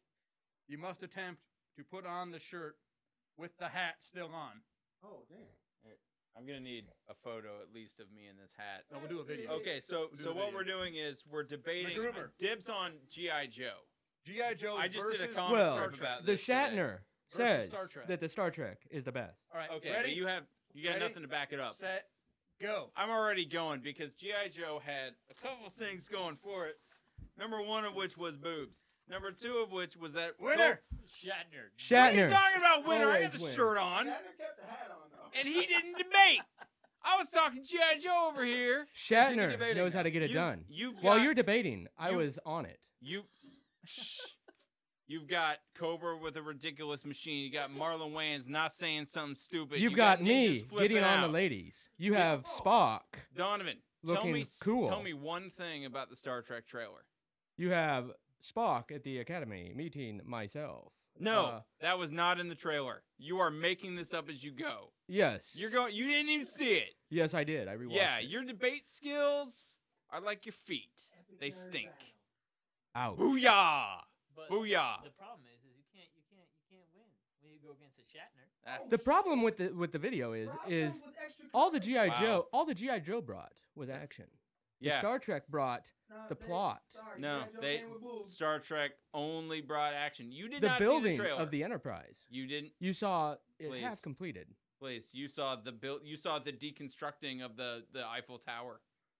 you must attempt to put on the shirt with the hat still on. Oh, damn. I'm gonna need a photo at least of me in this hat. No, we'll do a video. Okay, so We'll do so a what video. we're doing is we're debating MacGruber. dibs on G I. Joe. G I. Joe I just versus did a comic Well, strip about the this today. Shatner Versus says Star Trek. that the Star Trek is the best. All right, Okay, ready? but you have you got Ready? nothing to back it up. Set, go. I'm already going because G I. Joe had a couple of things going for it. Number one of which was boobs. Number two of which was that Winner. Shatner. What are you Shatner. talking about, winner? I got Always the wins. shirt on, Shatner kept the hat on, though. and he didn't debate. I was talking G I. Joe over here. Shatner debating knows how to get it You- done. You've While got- you're debating, I you- was on it. You, shh. You've got Cobra with a ridiculous machine. You got Marlon Wayans not saying something stupid. You've you got, ninjas me flipping getting on out. the ladies. You have Spock. Donovan, tell looking me, s- cool. tell me one thing about the Star Trek trailer. You have Spock at the academy meeting myself. No, Uh, that was not in the trailer. You are making this up as you go. yes. You're going. You didn't even see it. Yes, I did. I rewatched Yeah, it. your debate skills are like your feet. They Nerd stink. battle. Ouch. Booyah! But Booyah! the problem is, is you can't, you can't, you can't win when you go against a Shatner. That's The problem with the with the video is Rob is comes with extra all the colors. G I. Wow. Joe all the G I. Joe brought was action. The yeah. Star Trek brought Nah, the they- plot. Sorry, No, G I. Joe they came with boobs. Star Trek only brought action. You did the not building see the trailer. of the Enterprise. You didn't. You saw it Please. half completed. Please, you saw the build. You saw the deconstructing of the the Eiffel Tower.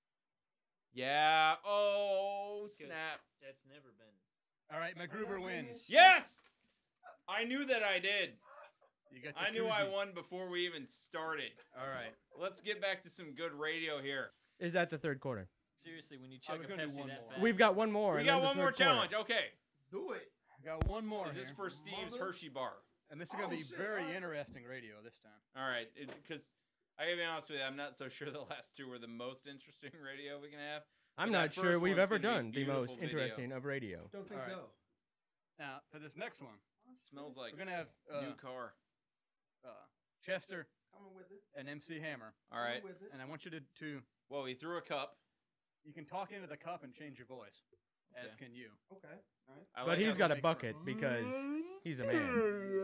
Yeah. Oh Because snap. That's never been. All right, MacGruber wins. Yes. I knew that I did. You got the I knew I koozie. won before we even started. All right. Let's get back to some good radio here. Is that the third quarter? Seriously, when you I chug was a gonna do Pepsi one that more. fast. We've got one more. We and got then the one more third quarter. challenge. Okay. Do it. Got one more. Is this here. for Steve's Mother- Hershey bar? And this is going Oh, to be shit, very alright. interesting radio this time. All right, because I gotta be honest with you, I'm not so sure the last two were the most interesting radio we can have. I'm But that not sure first we've one's ever gonna be done the beautiful most video. interesting of radio. Don't think All right. so. Now, for this next one, Smells like we're going to have uh, new car. uh, Chester Coming with it. and M C Hammer. All right. Coming with it. And I want you to, to, Well, he threw a cup. you can talk into the cup and change your voice, as Okay. can you. Okay. All right. I But like he's how got they a make bucket fun- because he's a man.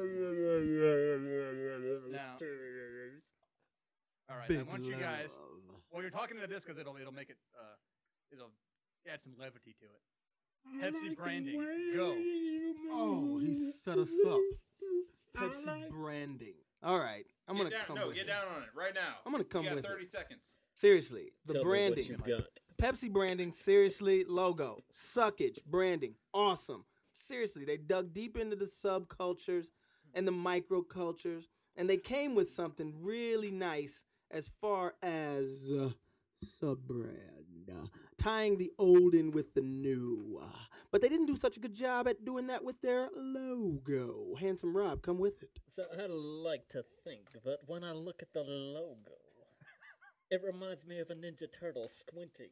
Now, all right, Big I want you guys. love. Well, you're talking into this because it'll it'll make it uh it'll add some levity to it. Pepsi branding, go. Oh, he set us up. Pepsi branding. All right, I'm Get gonna down, come no, with get it. down on it right now. I'm gonna come you got with thirty it. seconds. Seriously, the Tell branding. me what you got. Pepsi branding, seriously, logo, suckage, branding, awesome. Seriously, they dug deep into the subcultures and the microcultures, and they came with something really nice as far as uh, sub-brand, uh, tying the old in with the new. Uh, but they didn't do such a good job at doing that with their logo. Handsome Rob, come with it. So I'd like to think, but when I look at the logo, it reminds me of a Ninja Turtle squinting.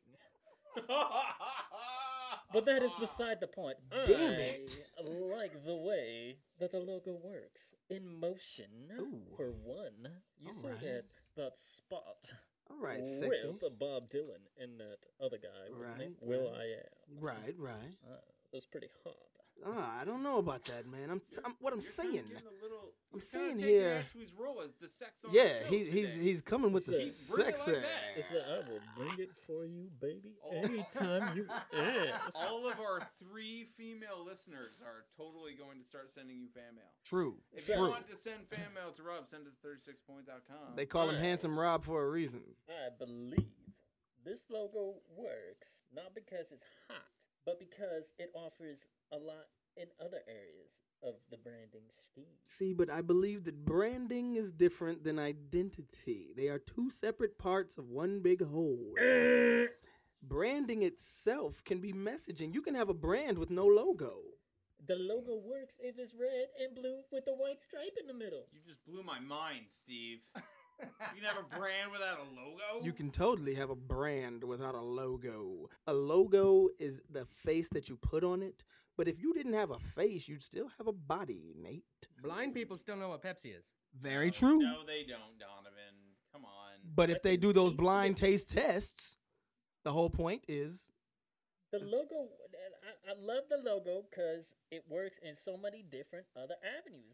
But that is beside the point. Damn I it. like the way that the logo works. In motion, Ooh. for one. You saw Alright. that, that spot All right, sexy. with Bob Dylan and that other guy. What's his name? Right, Will right. I Am. Right, right. Uh, it was pretty hot. Ah, I don't know about that, man. I'm, I'm what I'm You're kinda saying. getting a little, I'm you're kinda saying taking here- Ashley's role as the sex on Yeah, the show he's he's today. he's coming with the Listen, bring it like sexy. that. It's a, I will bring it for you, baby. Oh. Anytime you ask. All of our three female listeners are totally going to start sending you fan mail. True, If you true. want to send fan mail to Rob, send it to thirty-six point dot com. They call him Alright. Handsome Rob for a reason. I believe this logo works not because it's hot, but because it offers a lot in other areas of the branding scheme. See, but I believe that branding is different than identity. They are two separate parts of one big whole. Branding itself can be messaging. You can have a brand with no logo. The logo works if it's red and blue with a white stripe in the middle. You just blew my mind, Steve. You can have a brand without a logo? You can totally have a brand without a logo. A logo is the face that you put on it. But if you didn't have a face, you'd still have a body, Nate. Blind people still know what Pepsi is. Very No, true. No, they don't, Donovan. Come on. But if they do those blind taste tests, the whole point is The logo, I, I love the logo because it works in so many different other avenues.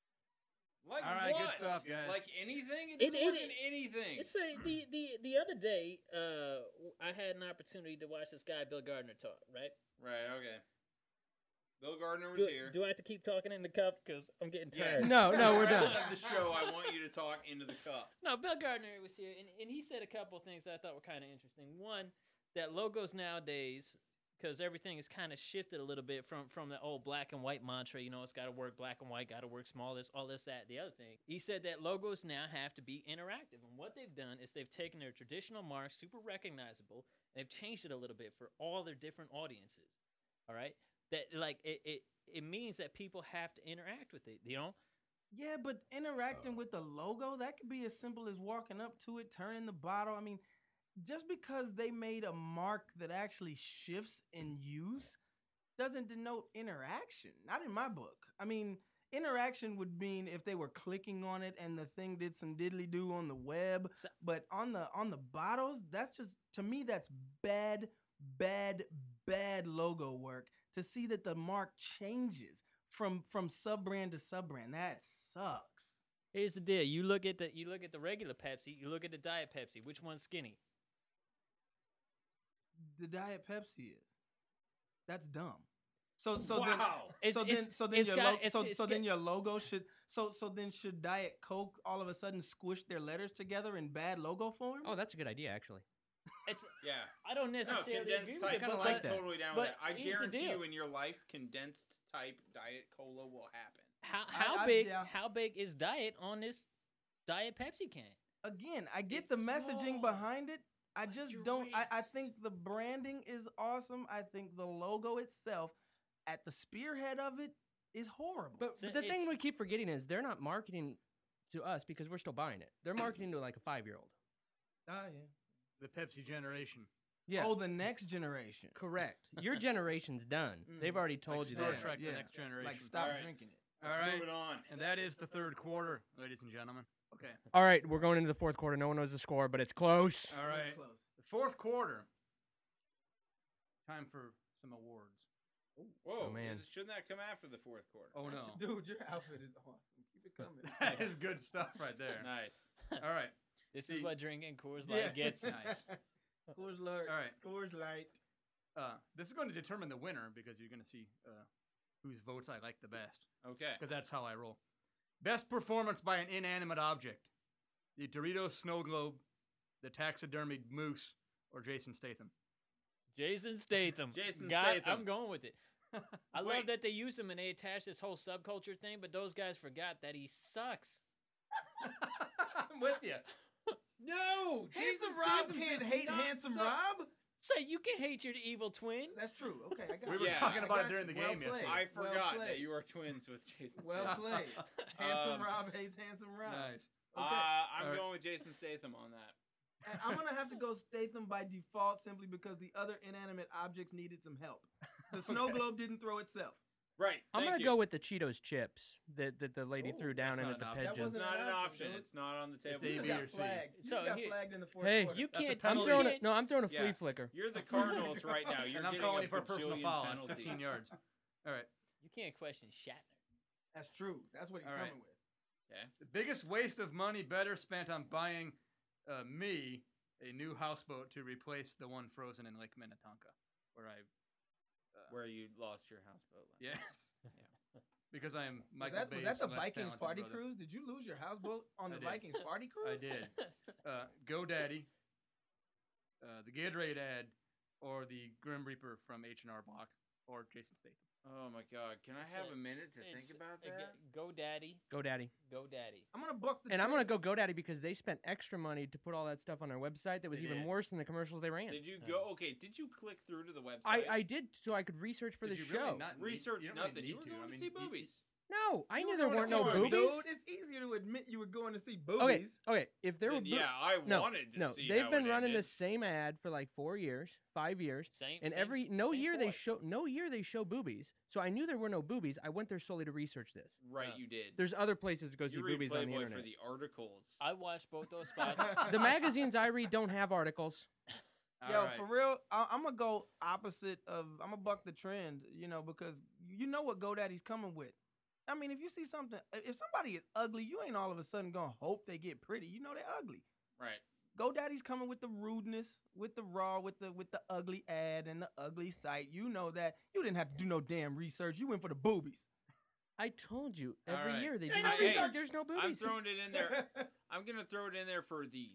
Like All right, good what? stuff, guys. Like anything? It It- doesn't it- work in anything. It's a, the, the, the other day, uh, I had an opportunity to watch this guy, Bill Gardner, talk, right? Right, okay. Bill Gardner was Do, here. do I have to keep talking in the cup? Because I'm getting Yes. tired. No, no, For we're the rest done. of the show, I want you to talk into the cup. No, Bill Gardner was here, and, and he said a couple of things that I thought were kind of interesting. One, that logos nowadays, because everything has kind of shifted a little bit from, from the old black and white mantra, you know, it's got to work black and white, got to work small, this, all this, that, the other thing. He said that logos now have to be interactive, and what they've done is they've taken their traditional mark, super recognizable, and they've changed it a little bit for all their different audiences. All right, that like it it, it means that people have to interact with it, you know. yeah, but interacting with the logo, that could be as simple as walking up to it, turning the bottle. I mean, just because they made a mark that actually shifts in use doesn't denote interaction. Not in my book. I mean, interaction would mean if they were clicking on it and the thing did some diddly do on the web. So- But on the on the bottles, that's just, to me, that's bad, bad, bad logo work. To see that the mark changes from from sub brand to sub brand, that sucks. Here's the deal: you look at the you look at the regular Pepsi, you look at the Diet Pepsi. Which one's skinny? The Diet Pepsi is. That's dumb. So so Wow. then It's- so then it's- so then it's your got- lo- it's- so it's so then got- your logo should so so then should Diet Coke all of a sudden squish their letters together in bad logo form? Oh, that's a good idea, actually. It's Yeah. I don't No, necessarily condensed agree with type. it, kinda but, like I'm that. totally down but with that. I here's the guarantee deal. you in your life, condensed type Diet Cola will happen. how I- how I- big yeah. how big is Diet on this Diet Pepsi can? Again, I get It's the messaging small. behind it. I just Your don't I, I waist. think the branding is awesome. I think the logo itself at the spearhead of it is horrible. But, So but the thing it's- we keep forgetting is they're not marketing to us because we're still buying it. They're marketing to like a five year old. ah, yeah. The Pepsi generation. Yeah. Oh, the next generation. Correct. Your generation's done. Mm. They've already told Like you Star that. Trek, Yeah. the next generation. Like, stop Alright. drinking it. All Let's right. move it on. And that is the third quarter, ladies and gentlemen. Okay. All right, we're going into the fourth quarter. No one knows the score, but it's close. All That's right. close. The fourth quarter. Time for some awards. Whoa, Oh, man. is- shouldn't that come after the fourth quarter? Oh no. Dude, your outfit is awesome. Keep it coming. That is good stuff right there. Nice. All right. This See- is what drinking Coors Light gets you. Nice. Coors Light. All right. Coors Light. Uh, this is going to determine the winner because you're going to see uh, whose votes I like the best. Okay. Because that's how I roll. Best performance by an inanimate object: the Doritos Snow Globe, the taxidermied moose, or Jason Statham. Jason Statham. Jason God, Statham. I'm going with it. I love Wait. that they use him and they attach this whole subculture thing, but those guys forgot that he sucks. I'm with you. No, Handsome Rob can't hate Handsome Rob. So you can hate your evil twin. That's true. Okay, I got We you. were Yeah, talking I about got it during you. the Well game played. yesterday. I Well forgot played. that you are twins with Jason. Well Statham. played. Handsome Um, Rob hates Handsome Rob. Nice. Uh, Okay. I'm Alright. going with Jason Statham on that. And I'm gonna have to go Statham by default simply because the other inanimate objects needed some help. The snow Okay. globe didn't throw itself. Right. I'm thank gonna you. go with the Cheetos chips that, that the lady Ooh, threw down that's in not at the an option. That pigeons. It's wasn't not an an option, option. dude. It's not on the table. It's You A, just B, got or C. flagged. You So just got here- flagged in the fourth Hey, quarter. You That's a can't. penalty. I'm you throwing can't- it. No, I'm throwing a flea Yeah. flicker. You're the Cardinals right now. You're and I'm getting calling a you for a personal bajillion foul. That's penalties. fifteen yards. All right. You can't question Shatner. That's true. That's what he's All right. coming with. Okay. The biggest waste of money better spent on buying uh, me a new houseboat to replace the one frozen in Lake Minnetonka, where I. Uh, Where you lost your houseboat. last Yes. Yeah. Because I am Was Michael that, was Bay's that the less Vikings talented party brother. cruise? Did you lose your houseboat on I the did. Vikings party cruise? I did. Uh, GoDaddy, uh, the Gatorade ad, or the Grim Reaper from H and R Block, or Jason Statham. Oh my God! Can I It's have a- a minute to It's- think about uh, that? Go Daddy. Go Daddy. Go Daddy. I'm gonna book the And I'm gonna trip. go GoDaddy because they spent extra money to put all that stuff on their website that was They even did. worse than the commercials they ran. Did you go? Okay. Did you click through to the website? I, I did so I could research for Did the you really show. not need- researched you don't really nothing. need You were to. going I to mean, see you- boobies. No, I You knew were there going weren't to no see boobies. Dude, it's easier to admit you were going to see Okay, boobies. okay. If there were Then, boo- yeah, I no, wanted to no, see. they've how been it running ended. the same ad for like four years, five years, Same. and same- every no same year they boy. show no year they show boobies. So I knew there were no boobies. I went there solely to research this. Right, Yeah. you did. There's other places to go see you read boobies on the Playboy internet. for the articles. I watched both those spots. The magazines I read don't have articles. All Yo, right. for real, I- I'm gonna go opposite of. I'm gonna buck the trend, you know, because you know what GoDaddy's coming with. I mean, if you see something, if somebody is ugly, you ain't all of a sudden gonna hope they get pretty. You know they're ugly. Right. GoDaddy's coming with the rudeness, with the raw, with the with the ugly ad and the ugly site. You know that. You didn't have to do no damn research. You went for the boobies. I told you All every right. year they do Ain't no not research. research. There's no boobies. I'm throwing it in there. I'm gonna throw it in there for the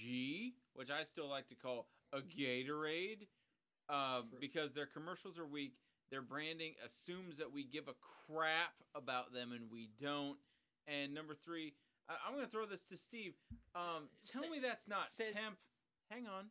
G, which I still like to call a Gatorade, um, because their commercials are weak. Their branding assumes that we give a crap about them, and we don't. And number three, I- I'm gonna throw this to Steve. Um, tell Sa- me that's not says- temp. Hang on,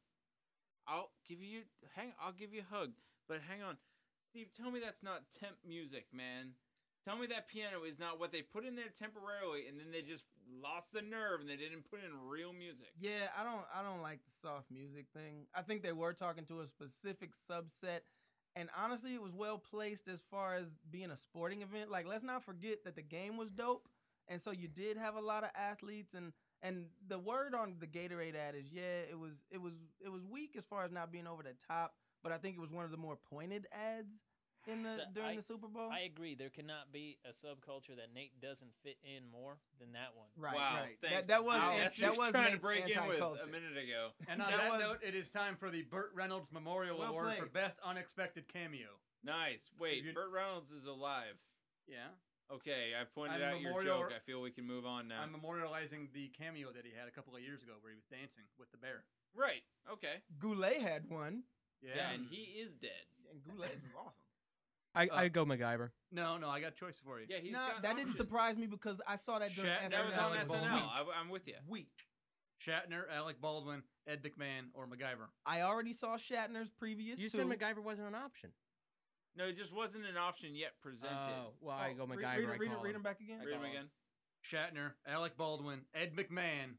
I'll give you hang. I'll give you a hug, but hang on, Steve. Tell me that's not temp music, man. Tell me that piano is not what they put in there temporarily, and then they just lost the nerve and they didn't put in real music. Yeah, I don't I don't like the soft music thing. I think they were talking to a specific subset. And honestly, it was well placed as far as being a sporting event. Like, let's not forget that the game was dope. And so you did have a lot of athletes, and and the word on the Gatorade ad is, yeah, it was it was it was weak as far as not being over the top, but I think it was one of the more pointed ads in the So during I- the Super Bowl. I agree. There cannot be a subculture that Nate doesn't fit in more than that one. right, wow, right. thanks. That, that was Wow, an- that's that what was trying to Nate's break in with anti-culture. a minute ago. And on That that was- note, it is time for the Burt Reynolds Memorial Well Award for played. Best Unexpected Cameo. Nice. Wait, You- Burt Reynolds is alive. Yeah. Okay, I pointed I'm out your memorial- joke. I feel we can move on now. I'm memorializing the cameo that he had a couple of years ago where he was dancing with the bear. Right. Okay. Goulet had one, Yeah. Yeah, and he is dead. and Goulet was awesome. I Uh, I go MacGyver. no, no, I got a choice for you. Yeah, he's Nah, got that didn't options. surprise me because I saw that during Shat- S N L. That was on Alec S N Baldwin. L. I, I'm with you. Week. Shatner, Alec Baldwin, Ed McMahon, or MacGyver. I already saw Shatner's previous You two. said MacGyver wasn't an option. No, it just wasn't an option yet presented. Oh, well, I go read, MacGyver. read, I read, read, call read him. them back again. Read them call again. Shatner, Alec Baldwin, Ed McMahon.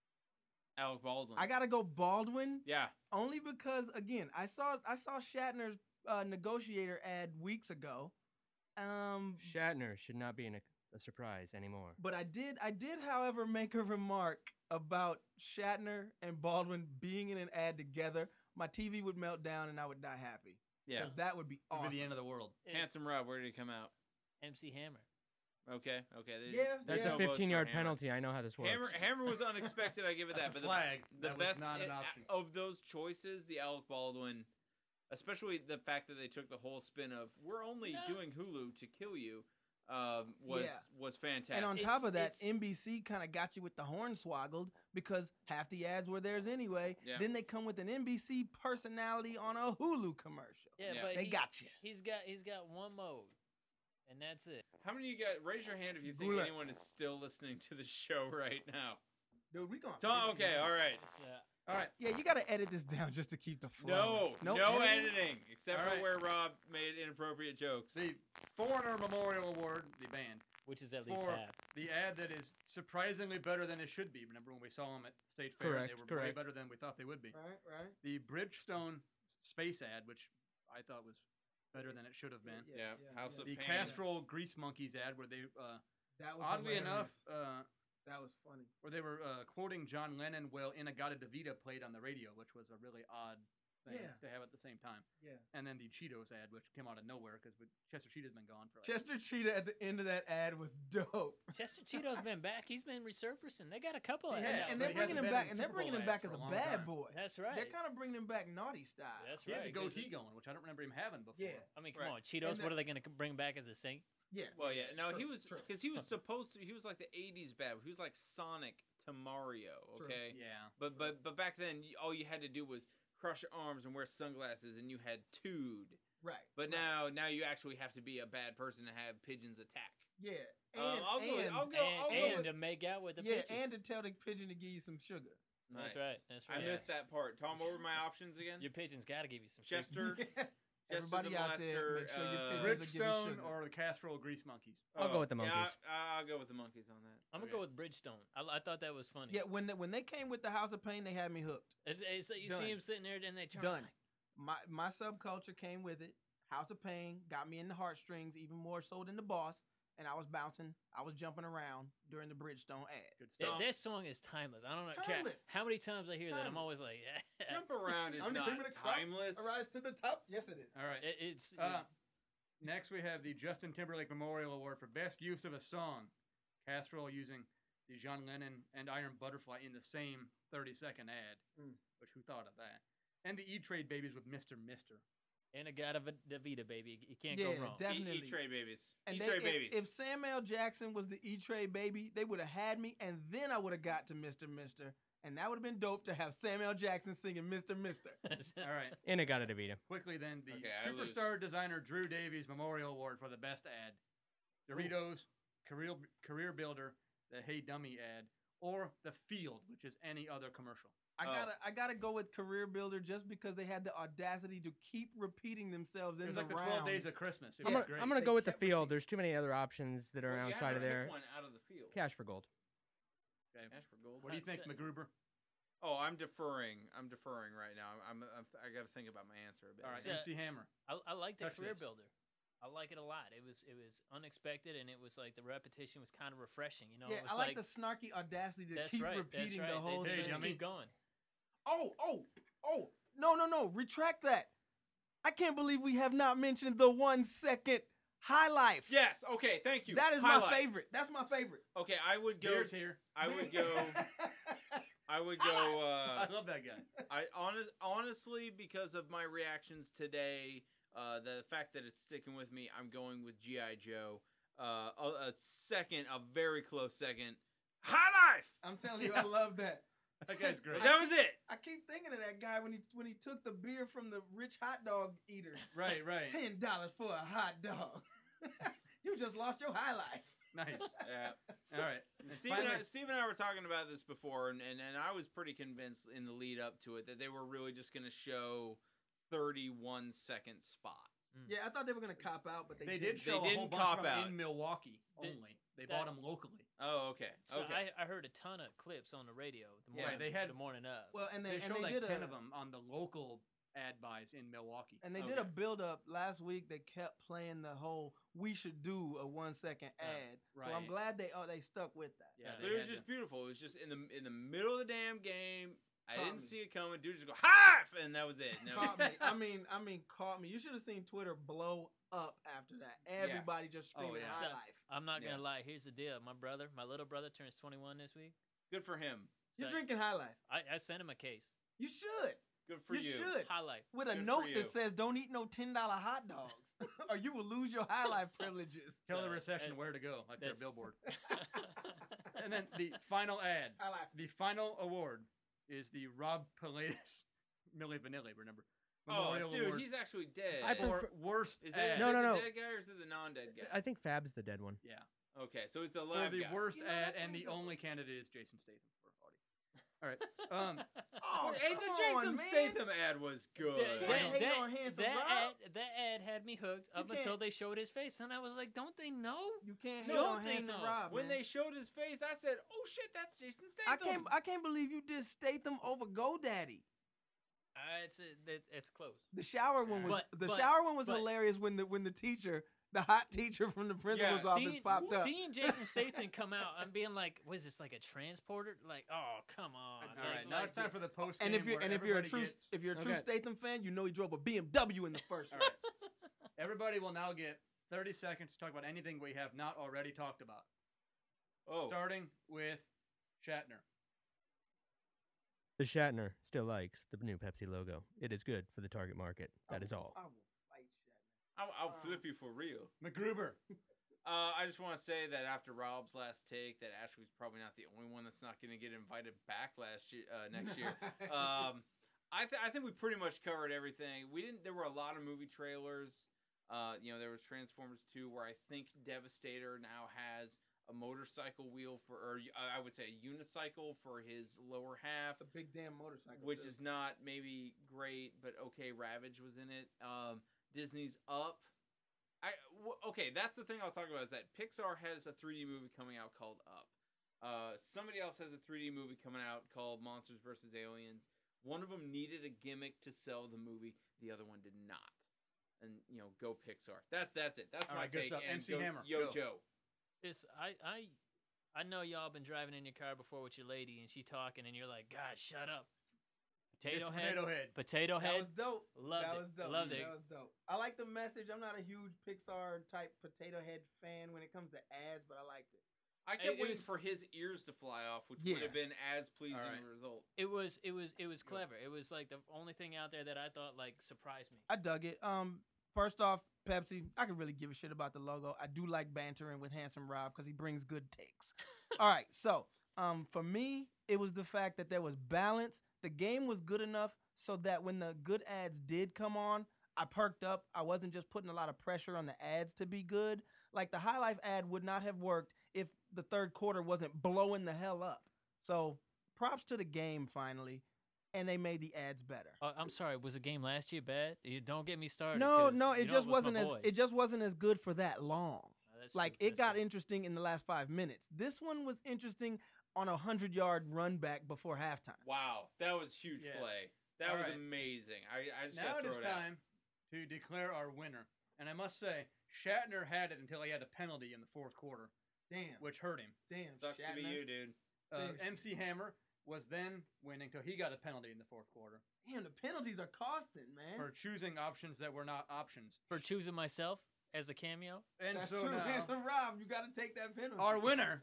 Alec Baldwin. I gotta go Baldwin. yeah. Only because again, I saw I saw Shatner's uh, negotiator ad weeks ago. Um, Shatner should not be in a, a surprise anymore. but I did I did, however, make a remark about Shatner and Baldwin being in an ad together. My T V would melt down and I would die happy. Yeah. Because that would be Would awesome. be the end of the world. It's Handsome Rob, where did he come out? M C Hammer. Okay, okay. they- Yeah, That's yeah. a no votes for fifteen-yard Hammer. penalty. I know how this works. Hammer, Hammer was unexpected. I give it that. That's But a flag. the, the That was best not an uh, option. of those choices, the Alec Baldwin, especially the fact that they took the whole spin of "we're only No. doing Hulu to kill you," um, was Yeah. was fantastic. And on It's- top of that, it's- N B C kind of got you with the horn swoggled because half the ads were theirs anyway. Yeah. Then they come with an N B C personality on a Hulu commercial. Yeah, Yeah. but They he, got you. He's got he's got one mode, and that's it. How many of you guys raise your hand if you think Gula. anyone is still listening to the show right now? Dude, we going. Tom, okay, all right. It's, uh, All right. Yeah, you got to edit this down just to keep the No, flow. no, editing, except All for right. where Rob made inappropriate jokes. The Foreigner Memorial Award, the band, which is at least for half. the ad that is surprisingly better than it should be. Remember when we saw them at State Fair? and they Correct, were way correct. better than we thought they would be. Right, right. The Bridgestone space ad, which I thought was better than it should have been. Yeah, House of The Pain. Castrol Grease Monkeys ad, where they, uh, That was oddly enough, hilarious. uh, that was funny. where they were uh, quoting John Lennon while Inagata Davida played on the radio, which was a really odd thing Yeah. to have at the same time. Yeah. And then the Cheetos ad, which came out of nowhere because Chester Cheetah's been gone for like, Chester Cheetah at the end of that ad was dope. Chester Cheeto's been back. He's been resurfacing. They got a couple of And, Yeah, and but they're he bringing hasn't him been back, in and they're Super bringing Bowl him back ads as for a a long bad time. boy. That's right. They're kind of bringing him back naughty style. That's he had right. the 'cause goatee it- going, which I don't remember him having before. Yeah. I mean, come Right. on, Cheetos. And What the- are they going to bring back as a saint? Yeah. Well, yeah, no, he True, was true. because he was supposed to. He was like the eighties bad. He was like Sonic to Mario. True. Okay, Yeah. but but but back then, y- all you had to do was cross your arms and wear sunglasses, and you had Tood. Right. But right. now, now you actually have to be a bad person to have pigeons attack. Yeah. And, Um, I'll go. with- and, I'll go. And, I'll go and with- to make out with the yeah, pigeon. and to tell the pigeon to give you some sugar. That's Nice. right. That's I right. missed that part. Tom, what were my options again? Your pigeon's got to give you some sugar. Chester. Everybody the out there, Molester, make sure your uh, pigeons will give you Bridgestone sugar. or the Castrol Grease Monkeys. I'll go with the Yeah, monkeys. I, I'll go with the monkeys on that. I'm gonna Okay. go with Bridgestone. I, I thought that was funny. Yeah, when they, when they came with the House of Pain, they had me hooked. It's, it's, you Done. see him sitting there, then they turn. Done. My my subculture came with it. House of Pain got me in the heartstrings even more so than the boss, and I was bouncing, I was jumping around during the Bridgestone ad. Good That, stuff. that song is timeless. I don't know ca- Timeless. how many times I hear that. I'm Timeless. always like, Jump around is I'm the not cream of the crop. timeless. Arise to the top. Yes, it is. All right. It, it's Uh, next, we have the Justin Timberlake Memorial Award for Best Use of a Song. Castrol using the John Lennon and Iron Butterfly in the same thirty-second ad. Mm. Which, who thought of that? And the E-Trade Babies with Mister Mister. and a God of Davida, baby. You can't Yeah, go wrong. def- E- Definitely. E-Trade babies. And they, E-Trade if, babies. if Sam L. Jackson was the E-Trade baby, they would have had me, and then I would have got to Mister Mister, and that would have been dope to have Sam L. Jackson singing Mister Mister. All right. And it got a DeVito. Quickly then, the Okay, I lose. Superstar Designer Drew Davies Memorial Award for the Best Ad. Doritos, Career, Career Builder, the Hey Dummy ad, or The Field, which is any other commercial. I Oh. gotta, I gotta go with Career Builder just because they had the audacity to keep repeating themselves in It was the like the round. twelve Days of Christmas. It I'm was gonna, great. I'm gonna They go with the kept field. repeating. There's too many other options that are Well, you outside had of to pick there. One out of the field. Cash for gold. Okay. Cash for gold. What do you I'd think, say- MacGruber? Oh, I'm deferring. I'm deferring right now. I'm. I'm, I'm I got to think about my answer a bit. All right, So- M C Hammer. I, I like the Touch career this. builder. I like it a lot. It was it was unexpected, and it was like the repetition was kind of refreshing. You know, Yeah, it was I like, the snarky audacity to that's keep right. that's repeating right. the whole they, they Hey, thing. just dummy. keep going. Oh, oh, oh! No, no, no! Retract that. I can't believe we have not mentioned the one second high life. Yes. Okay. Thank you. That is Highlight. my favorite. That's my favorite. Okay, I would go. Beer's here. I would go. I would go. I Uh, love that guy. I honest, honestly, because of my reactions today, uh, the fact that it's sticking with me, I'm going with G I Joe. Uh, a, a second, a very close second. High Life. I'm telling you, I love that. That guy's great. That was it. I keep thinking of that guy when he when he took the beer from the rich hot dog eater. Right, right. Ten dollars for a hot dog. You just lost your high life. Nice. Yeah. All right. And Steve and, I, finally- Steve and I were talking about this before, and, and, and I was pretty convinced in the lead up to it that they were really just going to show thirty-one second spots. Yeah, I thought they were gonna cop out, but they, They didn't. did show a didn't whole bunch cop of them out. in Milwaukee Did- only. They that- bought them locally. Oh, okay. So Okay. I, I heard a ton of clips on the radio. The Yeah. morning, Right, they had- the morning of. Well, and they, They and showed they like did ten a, of them on the local ad buys in Milwaukee. and they did a Okay. build up last week. They kept playing the whole "we should do a one second ad." So I'm right. glad they oh they stuck with that. Yeah, But they it was had just to- beautiful. It was just in the in the middle of the damn game. I Caught didn't me. see it coming. Dude just go half, and that was it. And that was- Caught me. I mean, I mean, caught me. You should have seen Twitter blow up after that. Everybody just Oh, screaming yeah. high So- life. I'm not gonna Yeah. lie. Here's the deal. My brother, my little brother, turns twenty-one this week. Good for him. You're So drinking high life. I, I sent him a case. You should. Good for you, you. should. High life. With a Good for note you. that says, "Don't eat no ten dollar hot dogs, or you will lose your high life privileges." Tell the So, recession uh, where to go, like their that's- billboard. And then the final ad, High life. the final award is the Rob Pilatus Milli Vanilli, remember? Oh, Memorial dude, Award he's actually dead. I for prefer- worst is ad. it, No, is no, it no. the dead guy or is it the non-dead guy? I think Fab's the dead one. Yeah. Okay, so it's the For live the guy. worst You know, ad, that and the brings up- only candidate is Jason Statham for Audi. All right. Um, Oh, Hey, the come Jason on, man. Statham ad was good. That, Why that, hate on that, Handsome that Rob? ad, that ad had me hooked You up until can't- they showed his face, and I was like, "Don't they know?" You can't hate No, on they Handsome know. Rob. When man. they showed his face, I said, "Oh shit, that's Jason I Statham." can't, I can't believe you did Statham over GoDaddy. Uh, it's it, it's close. The shower one was But- the but- shower one was but- hilarious when the when the teacher, the hot teacher from the principal's Yeah, office Seeing, popped up. seeing Jason Statham come out, I'm being like, "Was this like a transporter?" Like, oh come on! all Like, right, now like, it's time for the post. And if you're and if you're a true gets, if you're a true Okay. Statham fan, you know he drove a B M W in the first all one. right, everybody will now get thirty seconds to talk about anything we have not already talked about. Oh, Starting with Shatner. The Shatner still likes the new Pepsi logo. It is good for the target market. That is all. I will fight Shatner. I'll, I'll flip you for real. MacGruber. Uh, I just want to say that after Rob's last take, that Ashley's probably not the only one that's not going to get invited back last year, uh, next year. Um, I th- I think we pretty much covered everything. We didn't. There were a lot of movie trailers. Uh, you know, there was Transformers two, where I think Devastator now has a motorcycle wheel for, or uh, I would say a unicycle for his lower half, It's a big damn motorcycle. which too. is not maybe great, but okay. Ravage was in it. Um, Disney's Up. I w- okay. That's the thing I'll talk about is that Pixar has a three D movie coming out called Up. Uh, somebody else has a three D movie coming out called Monsters versus Aliens. One of them needed a gimmick to sell the movie. The other one did not. And you know, go Pixar. That's that's it. That's All my right, good take. stuff. And M C go- Hammer, Yo go. Joe. It's I I I know y'all been driving in your car before with your lady, and she talking, and you're like, "God, shut up." Potato Miss head. Potato Head. Potato That head. was dope. Loved that it. was dope. Loved That it. was dope. I like the message. I'm not a huge Pixar type potato head fan when it comes to ads, but I liked it. I It- kept it waiting was- for his ears to fly off, which Yeah. would have been as pleasing All right. a result. It was it was it was clever. It was like the only thing out there that I thought like surprised me. I dug it. Um, first off, Pepsi. I could really give a shit about the logo. I do like bantering with Handsome Rob because he brings good takes. All right, so um, for me, it was the fact that there was balance. The game was good enough so that when the good ads did come on, I perked up. I wasn't just putting a lot of pressure on the ads to be good. Like the High Life ad would not have worked if the third quarter wasn't blowing the hell up. So props to the game finally, and they made the ads better. Uh, I'm sorry. Was the game last year bad? You don't get me started. No, 'cause no, you it know just was my wasn't as boys. it just wasn't as good for that long. Uh, that's Like true, it that's got true. interesting in the last five minutes. This one was interesting on a hundred yard run back before halftime. Wow, that was huge Yes. play. That All was right. amazing. I, I just Now got it to is throw it out. time to declare our winner. And I must say, Shatner had it until he had a penalty in the fourth quarter, Damn, which hurt him. damn. Sucks to be Shatner. you, dude. Uh, Damn. M C Hammer was then winning until he got a penalty in the fourth quarter Damn, the penalties are costing, man. for choosing options that were not options. For choosing myself as a cameo. And That's so true. now, Handsome Rob, you got to take that penalty. our winner,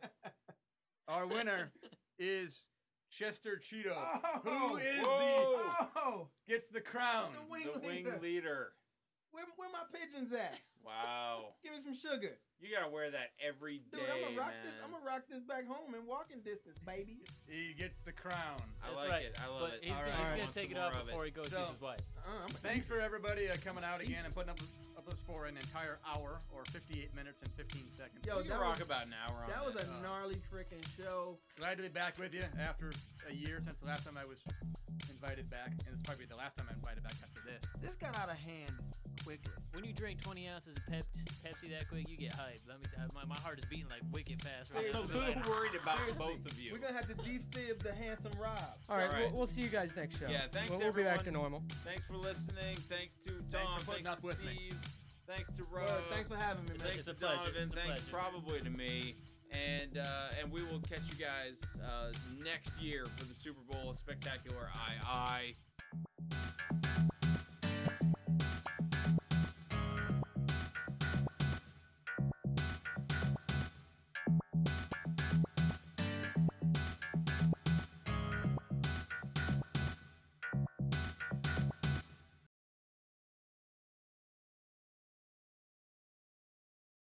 our winner is Chester Cheeto, Oh, who is the Whoa. oh, gets the crown. the wing The wing leader. leader. Where, where my pigeons at? Wow. Give me some sugar, You gotta wear that every day, dude. I'm gonna rock man. this. I'm gonna rock this back home in walking distance, baby. He gets the crown. I That's like right. it. I love But it. he's, All gonna, right. he's All gonna Want take some it off more of before he goes So- sees his wife. Uh, I'm a- Thanks for everybody uh, coming out again and putting up, up with us for an entire hour or fifty-eight minutes and fifteen seconds. Yo, We can that rock was- about an hour on That was this. a Uh, gnarly freaking show. Glad to be back with you after a year since the last time I was in invited back, and it's probably the last time I'm invited back after this. This got out of hand quickly. When you drink twenty ounces of Pep- Pepsi that quick, you get hyped. Let me. Tell you, my, my heart is beating like wicked fast right I'm now. a little worried about Seriously, both of you. We're gonna have to defib the handsome Rob. All right, all right. We'll, we'll see you guys next show. Yeah, thanks, We'll, we'll be back to everyone. normal. Thanks for listening. Thanks to Thanks Tom. for putting Thanks up to with me. Steve. Thanks to Rob. Well, thanks for having me, It's man. a- Thanks it's to a pleasure. Donovan. It's a Thanks pleasure. probably to me. And uh, and we will catch you guys uh, next year for the Super Bowl Spectacular I I.